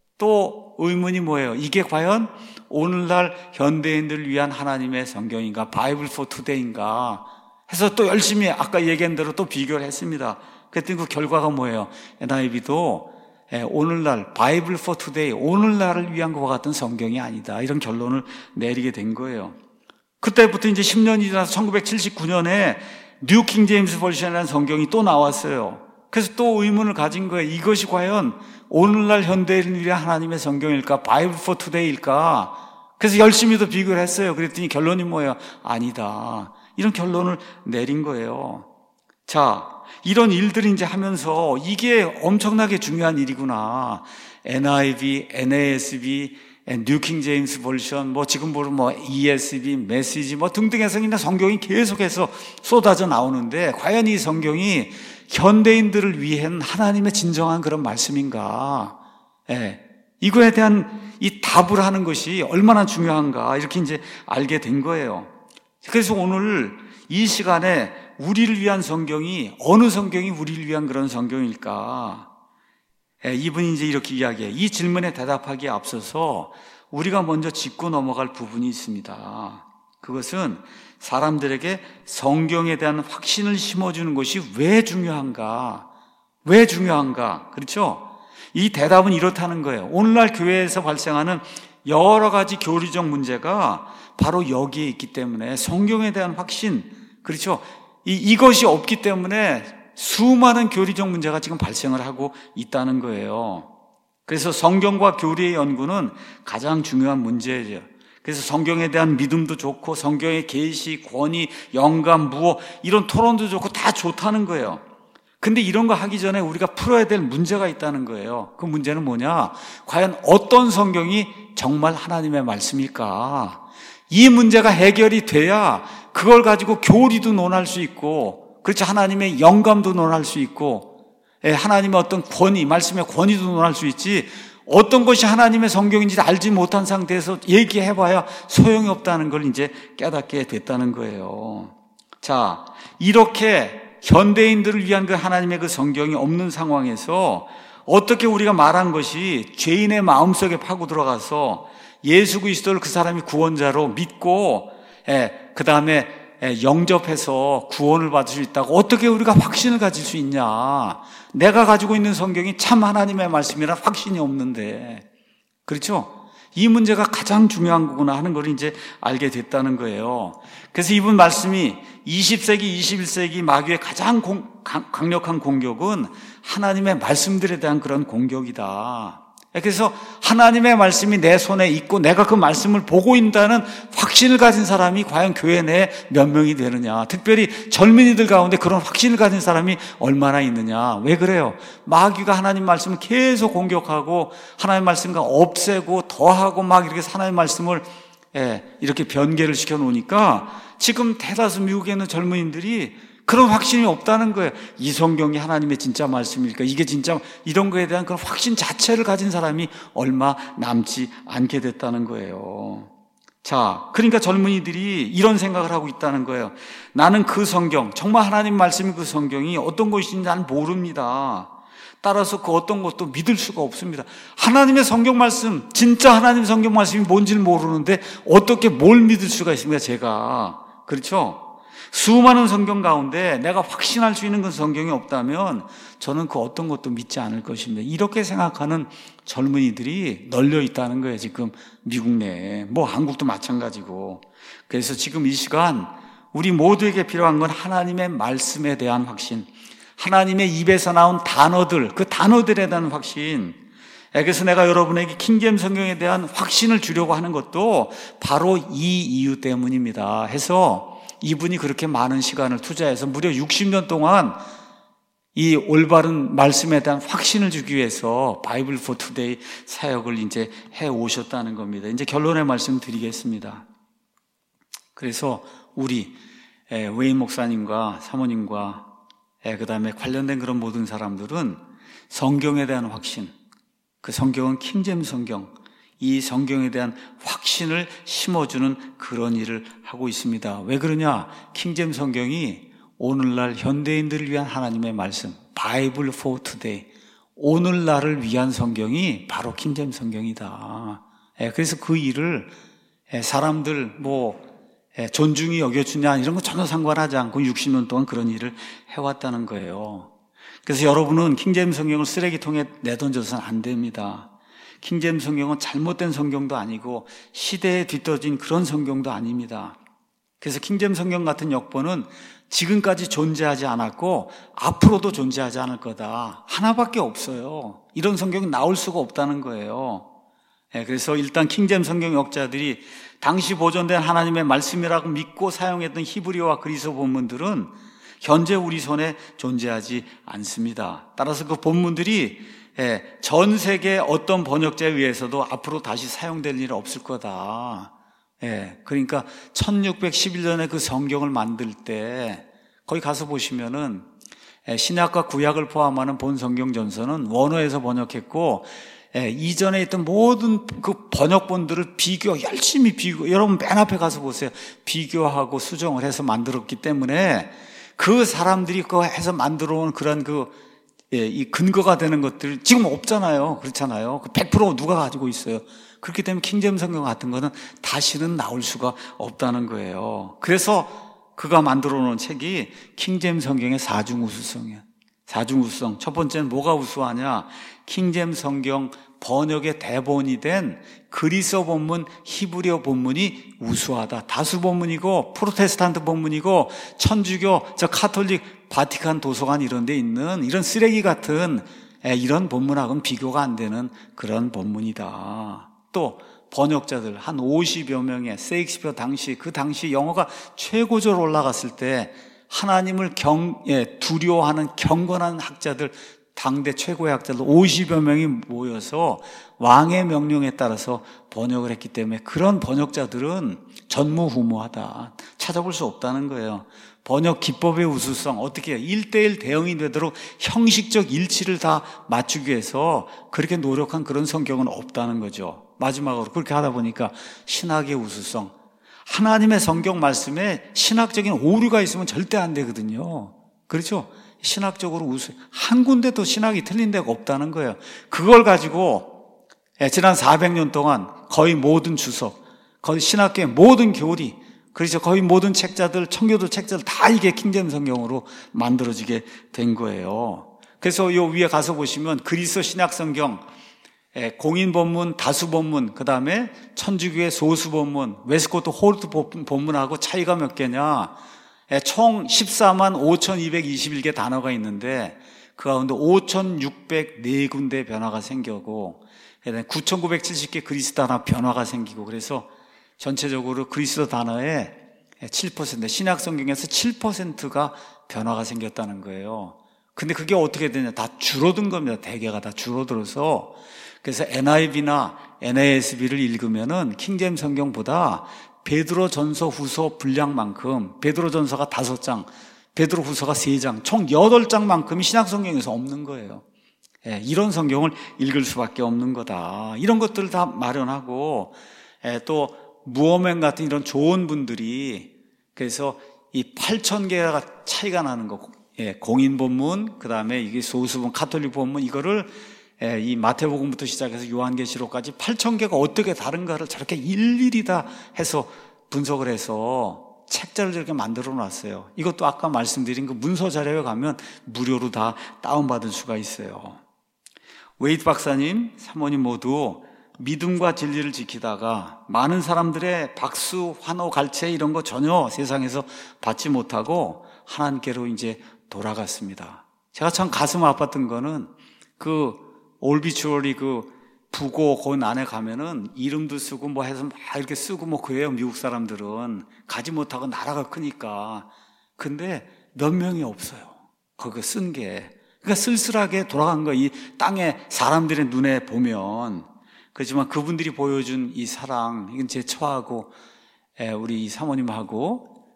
또 의문이 뭐예요? 이게 과연 오늘날 현대인들을 위한 하나님의 성경인가, 바이블 포 투데이인가 해서 또 열심히 아까 얘기한 대로 또 비교를 했습니다. 그랬더니 그 결과가 뭐예요? NIV도 오늘날 바이블 포 투데이, 오늘날을 위한 것과 같은 성경이 아니다, 이런 결론을 내리게 된 거예요. 그때부터 이제 10년이 지나서 1979년에 뉴 킹 제임스 버전이라는 성경이 또 나왔어요. 그래서 또 의문을 가진 거예요. 이것이 과연 오늘날 현대인을 위한 하나님의 성경일까, 바이블 포 투데이일까? 그래서 열심히 더 비교를 했어요. 그랬더니 결론이 뭐예요? 아니다, 이런 결론을 내린 거예요. 자, 이런 일들이 이제 하면서 이게 엄청나게 중요한 일이구나. NIV, NASB, 뉴 킹 제임스 버전, 지금 보면 ESV, 메시지 등등해서 그냥 성경이 계속해서 쏟아져 나오는데 과연 이 성경이 현대인들을 위한 하나님의 진정한 그런 말씀인가? 이거에 대한 이 답을 하는 것이 얼마나 중요한가, 이렇게 이제 알게 된 거예요. 그래서 오늘 이 시간에 우리를 위한 성경이, 어느 성경이 우리를 위한 그런 성경일까? 이분이 이제 이렇게 이야기해요. 이 질문에 대답하기에 앞서서 우리가 먼저 짚고 넘어갈 부분이 있습니다. 그것은 사람들에게 성경에 대한 확신을 심어주는 것이 왜 중요한가? 왜 중요한가? 그렇죠? 이 대답은 이렇다는 거예요. 오늘날 교회에서 발생하는 여러 가지 교리적 문제가 바로 여기에 있기 때문에 성경에 대한 확신, 그렇죠? 이것이 없기 때문에 수많은 교리적 문제가 지금 발생을 하고 있다는 거예요. 그래서 성경과 교리의 연구는 가장 중요한 문제예요. 그래서 성경에 대한 믿음도 좋고 성경의 계시, 권위, 영감, 무엇 이런 토론도 좋고 다 좋다는 거예요. 근데 이런 거 하기 전에 우리가 풀어야 될 문제가 있다는 거예요. 그 문제는 뭐냐? 과연 어떤 성경이 정말 하나님의 말씀일까? 이 문제가 해결이 돼야 그걸 가지고 교리도 논할 수 있고, 그렇죠, 하나님의 영감도 논할 수 있고, 하나님의 어떤 권위, 말씀의 권위도 논할 수 있지, 어떤 것이 하나님의 성경인지 알지 못한 상태에서 얘기해봐야 소용이 없다는 걸 이제 깨닫게 됐다는 거예요. 자, 이렇게 현대인들을 위한 그 하나님의 그 성경이 없는 상황에서 어떻게 우리가 말한 것이 죄인의 마음속에 파고 들어가서 예수 그리스도를 그 사람이 구원자로 믿고 그 다음에 영접해서 구원을 받을 수 있다고 어떻게 우리가 확신을 가질 수 있냐? 내가 가지고 있는 성경이 참 하나님의 말씀이라 확신이 없는데, 그렇죠? 이 문제가 가장 중요한 거구나 하는 걸 이제 알게 됐다는 거예요. 그래서 이분 말씀이 20세기, 21세기 마귀의 가장 강력한 공격은 하나님의 말씀들에 대한 그런 공격이다. 그래서 하나님의 말씀이 내 손에 있고 내가 그 말씀을 보고 있다는 확신을 가진 사람이 과연 교회 내에 몇 명이 되느냐. 특별히 젊은이들 가운데 그런 확신을 가진 사람이 얼마나 있느냐. 왜 그래요? 마귀가 하나님 말씀을 계속 공격하고 하나님 말씀과 없애고 더하고 막 이렇게 하나님 말씀을 이렇게 변개를 시켜 놓으니까 지금 대다수 미국에 있는 젊은이들이 그런 확신이 없다는 거예요. 이 성경이 하나님의 진짜 말씀일까? 이게 진짜, 이런 거에 대한 그런 확신 자체를 가진 사람이 얼마 남지 않게 됐다는 거예요. 자, 그러니까 젊은이들이 이런 생각을 하고 있다는 거예요. 나는 그 성경, 정말 하나님 말씀이 그 성경이 어떤 것인지 나는 모릅니다. 따라서 그 어떤 것도 믿을 수가 없습니다. 하나님의 성경 말씀, 진짜 하나님 성경 말씀이 뭔지를 모르는데 어떻게 뭘 믿을 수가 있습니까, 제가. 그렇죠? 수많은 성경 가운데 내가 확신할 수 있는 그 성경이 없다면 저는 그 어떤 것도 믿지 않을 것입니다. 이렇게 생각하는 젊은이들이 널려 있다는 거예요, 지금 미국 내에. 뭐 한국도 마찬가지고. 그래서 지금 이 시간 우리 모두에게 필요한 건 하나님의 말씀에 대한 확신, 하나님의 입에서 나온 단어들, 그 단어들에 대한 확신. 그래서 내가 여러분에게 킹제임스 성경에 대한 확신을 주려고 하는 것도 바로 이 이유 때문입니다. 해서 이분이 그렇게 많은 시간을 투자해서 무려 60년 동안 이 올바른 말씀에 대한 확신을 주기 위해서 바이블 포 투데이 사역을 이제 해 오셨다는 겁니다. 이제 결론의 말씀 드리겠습니다. 그래서 우리 웨인 목사님과 사모님과 그 다음에 관련된 그런 모든 사람들은 성경에 대한 확신, 그 성경은 킹제임스 성경, 이 성경에 대한 확신을 심어주는 그런 일을 하고 있습니다. 왜 그러냐? 킹제임스 성경이 오늘날 현대인들을 위한 하나님의 말씀, 바이블 포 투데이, 오늘날을 위한 성경이 바로 킹제임스 성경이다. 그래서 그 일을 사람들 존중이 여겨주냐 이런 거 전혀 상관하지 않고 60년 동안 그런 일을 해왔다는 거예요. 그래서 여러분은 킹제임스 성경을 쓰레기통에 내던져서는 안 됩니다. 킹제임스 성경은 잘못된 성경도 아니고 시대에 뒤떨어진 그런 성경도 아닙니다. 그래서 킹제임스 성경 같은 역본은 지금까지 존재하지 않았고 앞으로도 존재하지 않을 거다. 하나밖에 없어요. 이런 성경이 나올 수가 없다는 거예요. 그래서 일단 킹제임스 성경 역자들이 당시 보존된 하나님의 말씀이라고 믿고 사용했던 히브리어와 그리스어 본문들은 현재 우리 손에 존재하지 않습니다. 따라서 그 본문들이 전 세계 어떤 번역자에 의해서도 앞으로 다시 사용될 일은 없을 거다. 그러니까 1611년에 그 성경을 만들 때 거기 가서 보시면은 신약과 구약을 포함하는 본 성경 전서는 원어에서 번역했고 이전에 있던 모든 그 번역본들을 열심히 여러분 맨 앞에 가서 보세요. 비교하고 수정을 해서 만들었기 때문에 그 사람들이 그거 해서 만들어 온 그런 이 근거가 되는 것들 지금 없잖아요. 그렇잖아요. 100% 누가 가지고 있어요. 그렇기 때문에 킹제임스 성경 같은 거는 다시는 나올 수가 없다는 거예요. 그래서 그가 만들어 놓은 책이 킹제임스 성경의 사중우수성이에요. 사중우수성. 첫 번째는 뭐가 우수하냐? 킹제임스 성경 번역의 대본이 된 그리스어 본문, 히브리어 본문이 우수하다. 다수 본문이고 프로테스탄트 본문이고 천주교, 카톨릭, 바티칸 도서관 이런 데 있는 이런 쓰레기 같은 이런 본문하고는 비교가 안 되는 그런 본문이다. 또 번역자들 한 50여 명의 세익스피어 그 당시 영어가 최고조로 올라갔을 때 하나님을 두려워하는 경건한 학자들, 당대 최고의 학자들 50여 명이 모여서 왕의 명령에 따라서 번역을 했기 때문에 그런 번역자들은 전무후무하다. 찾아볼 수 없다는 거예요. 번역 기법의 우수성, 어떻게 1:1 대응이 되도록 형식적 일치를 다 맞추기 위해서 그렇게 노력한 그런 성경은 없다는 거죠. 마지막으로 그렇게 하다 보니까 신학의 우수성, 하나님의 성경 말씀에 신학적인 오류가 있으면 절대 안 되거든요. 그렇죠? 신학적으로 한 군데도 신학이 틀린 데가 없다는 거예요. 그걸 가지고 지난 400년 동안 거의 모든 주석, 거의 신학계의 모든 교리, 그래서 거의 모든 책자들, 청교도 책자들 다 이게 킹제임스 성경으로 만들어지게 된 거예요. 그래서 요 위에 가서 보시면 그리스어 신약 성경, 공인 본문, 다수 본문, 그 다음에 천주교의 소수 본문, 웨스코트 홀트 본문하고 차이가 몇 개냐? 총 14만 5,221개 단어가 있는데 그 가운데 5,604군데 변화가 생기고 9,970개 그리스 단어 변화가 생기고 그래서 전체적으로 그리스 단어의 7%, 신약 성경에서 7%가 변화가 생겼다는 거예요. 근데 그게 어떻게 되냐? 다 줄어든 겁니다. 대개가 다 줄어들어서. 그래서 NIV나 NASB를 읽으면은 킹제임스 성경보다 베드로 전서 후서 분량만큼, 베드로 전서가 5장, 베드로 후서가 3장, 총 8장만큼이 신약 성경에서 없는 거예요. 이런 성경을 읽을 수밖에 없는 거다. 이런 것들을 다 마련하고 또 무어맨 같은 이런 좋은 분들이 그래서 이 8,000개가 차이가 나는 거, 공인 본문, 그 다음에 이게 소수본, 카톨릭 본문, 이거를 이 마태복음부터 시작해서 요한계시록까지 8,000개가 어떻게 다른가를 저렇게 일일이 다 해서 분석을 해서 책자를 저렇게 만들어 놨어요. 이것도 아까 말씀드린 그 문서 자료에 가면 무료로 다 다운받을 수가 있어요. 웨이트 박사님, 사모님 모두 믿음과 진리를 지키다가 많은 사람들의 박수, 환호, 갈채 이런 거 전혀 세상에서 받지 못하고 하나님께로 이제 돌아갔습니다. 제가 참 가슴 아팠던 거는 그 올비추어리 그 부고 거기 안에 가면은 이름도 쓰고 뭐 해서 막 이렇게 쓰고 뭐 그래요. 미국 사람들은 가지 못하고 나라가 크니까. 근데 몇 명이 없어요. 그거 쓴 게. 그러니까 쓸쓸하게 돌아간 거 이 땅에 사람들의 눈에 보면. 그렇지만 그분들이 보여준 이 사랑, 이건 제 처하고 우리 사모님하고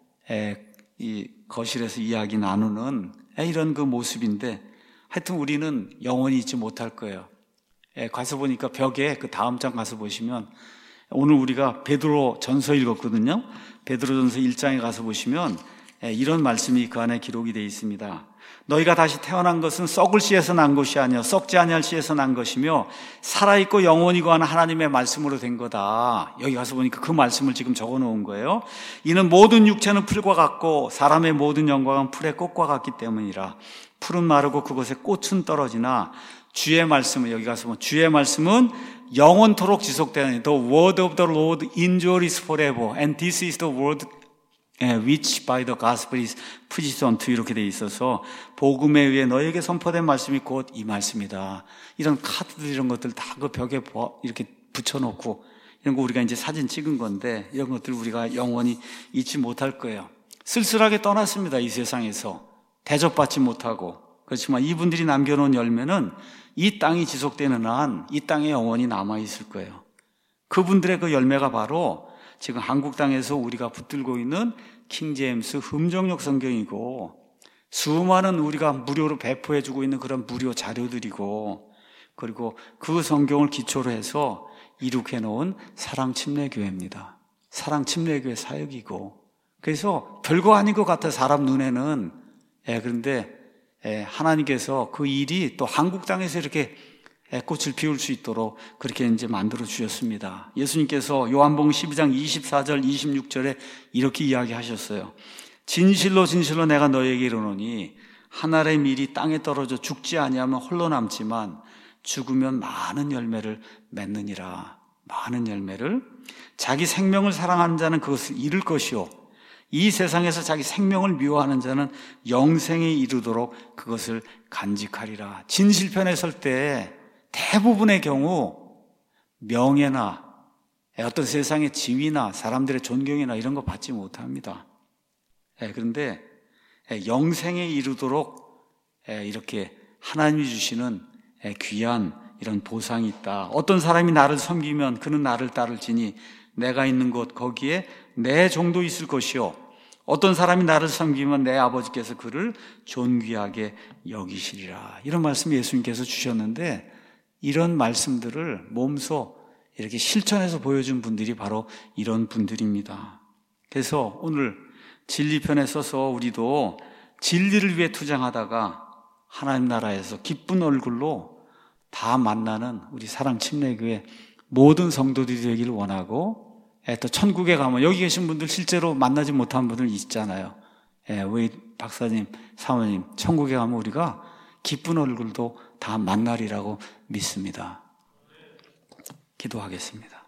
이 거실에서 이야기 나누는 이런 그 모습인데 하여튼 우리는 영원히 잊지 못할 거예요. 가서 보니까 벽에 그 다음 장 가서 보시면 오늘 우리가 베드로 전서 읽었거든요. 베드로 전서 1장에 가서 보시면 이런 말씀이 그 안에 기록이 되어 있습니다. 너희가 다시 태어난 것은 썩을 씨에서 난 것이 아니요 썩지 아니할 씨에서 난 것이며 살아있고 영원히 거하는 하나님의 말씀으로 된 거다. 여기 가서 보니까 그 말씀을 지금 적어 놓은 거예요. 이는 모든 육체는 풀과 같고 사람의 모든 영광은 풀의 꽃과 같기 때문이라. 풀은 마르고 그곳에 꽃은 떨어지나 주의 말씀은, 여기 가서 보면 주의 말씀은 영원토록 지속되는 The word of the Lord endures forever and this is the word which by the gospel is preached unto 이렇게 돼 있어서 복음에 의해 너에게 선포된 말씀이 곧 이 말씀이다. 이런 카드들 이런 것들 다 그 벽에 이렇게 붙여놓고 이런 거 우리가 이제 사진 찍은 건데 이런 것들 우리가 영원히 잊지 못할 거예요. 쓸쓸하게 떠났습니다. 이 세상에서 대접받지 못하고. 그렇지만 이분들이 남겨놓은 열매는 이 땅이 지속되는 한 이 땅에 영원히 남아있을 거예요. 그분들의 그 열매가 바로 지금 한국 땅에서 우리가 붙들고 있는 킹제임스 흠정역 성경이고 수많은 우리가 무료로 배포해주고 있는 그런 무료 자료들이고 그리고 그 성경을 기초로 해서 이룩해놓은 사랑침례교회입니다. 사랑침례교회 사역이고 그래서 별거 아닌 것 같아요. 사람 눈에는. 그런데 하나님께서 그 일이 또 한국 땅에서 이렇게 꽃을 피울 수 있도록 그렇게 이제 만들어 주셨습니다. 예수님께서 요한복음 12장 24절 26절에 이렇게 이야기하셨어요. 진실로 진실로 내가 너에게 이르노니 한 알의 밀이 땅에 떨어져 죽지 아니하면 홀로 남지만 죽으면 많은 열매를 맺느니라. 많은 열매를. 자기 생명을 사랑하는 자는 그것을 잃을 것이요, 이 세상에서 자기 생명을 미워하는 자는 영생에 이르도록 그것을 간직하리라. 진실편에 설 때 대부분의 경우 명예나 어떤 세상의 지위나 사람들의 존경이나 이런 거 받지 못합니다. 그런데 영생에 이르도록 이렇게 하나님이 주시는 귀한 이런 보상이 있다. 어떤 사람이 나를 섬기면 그는 나를 따를지니 내가 있는 곳 거기에 내 종도 있을 것이요, 어떤 사람이 나를 섬기면 내 아버지께서 그를 존귀하게 여기시리라. 이런 말씀 예수님께서 주셨는데, 이런 말씀들을 몸소 이렇게 실천해서 보여준 분들이 바로 이런 분들입니다. 그래서 오늘 진리편에 서서 우리도 진리를 위해 투쟁하다가 하나님 나라에서 기쁜 얼굴로 다 만나는 우리 사랑침례교회 모든 성도들이 되기를 원하고, 또 천국에 가면 여기 계신 분들 실제로 만나지 못한 분들 있잖아요. 우리 박사님, 사모님, 천국에 가면 우리가 기쁜 얼굴도 다 만나리라고 믿습니다. 기도하겠습니다.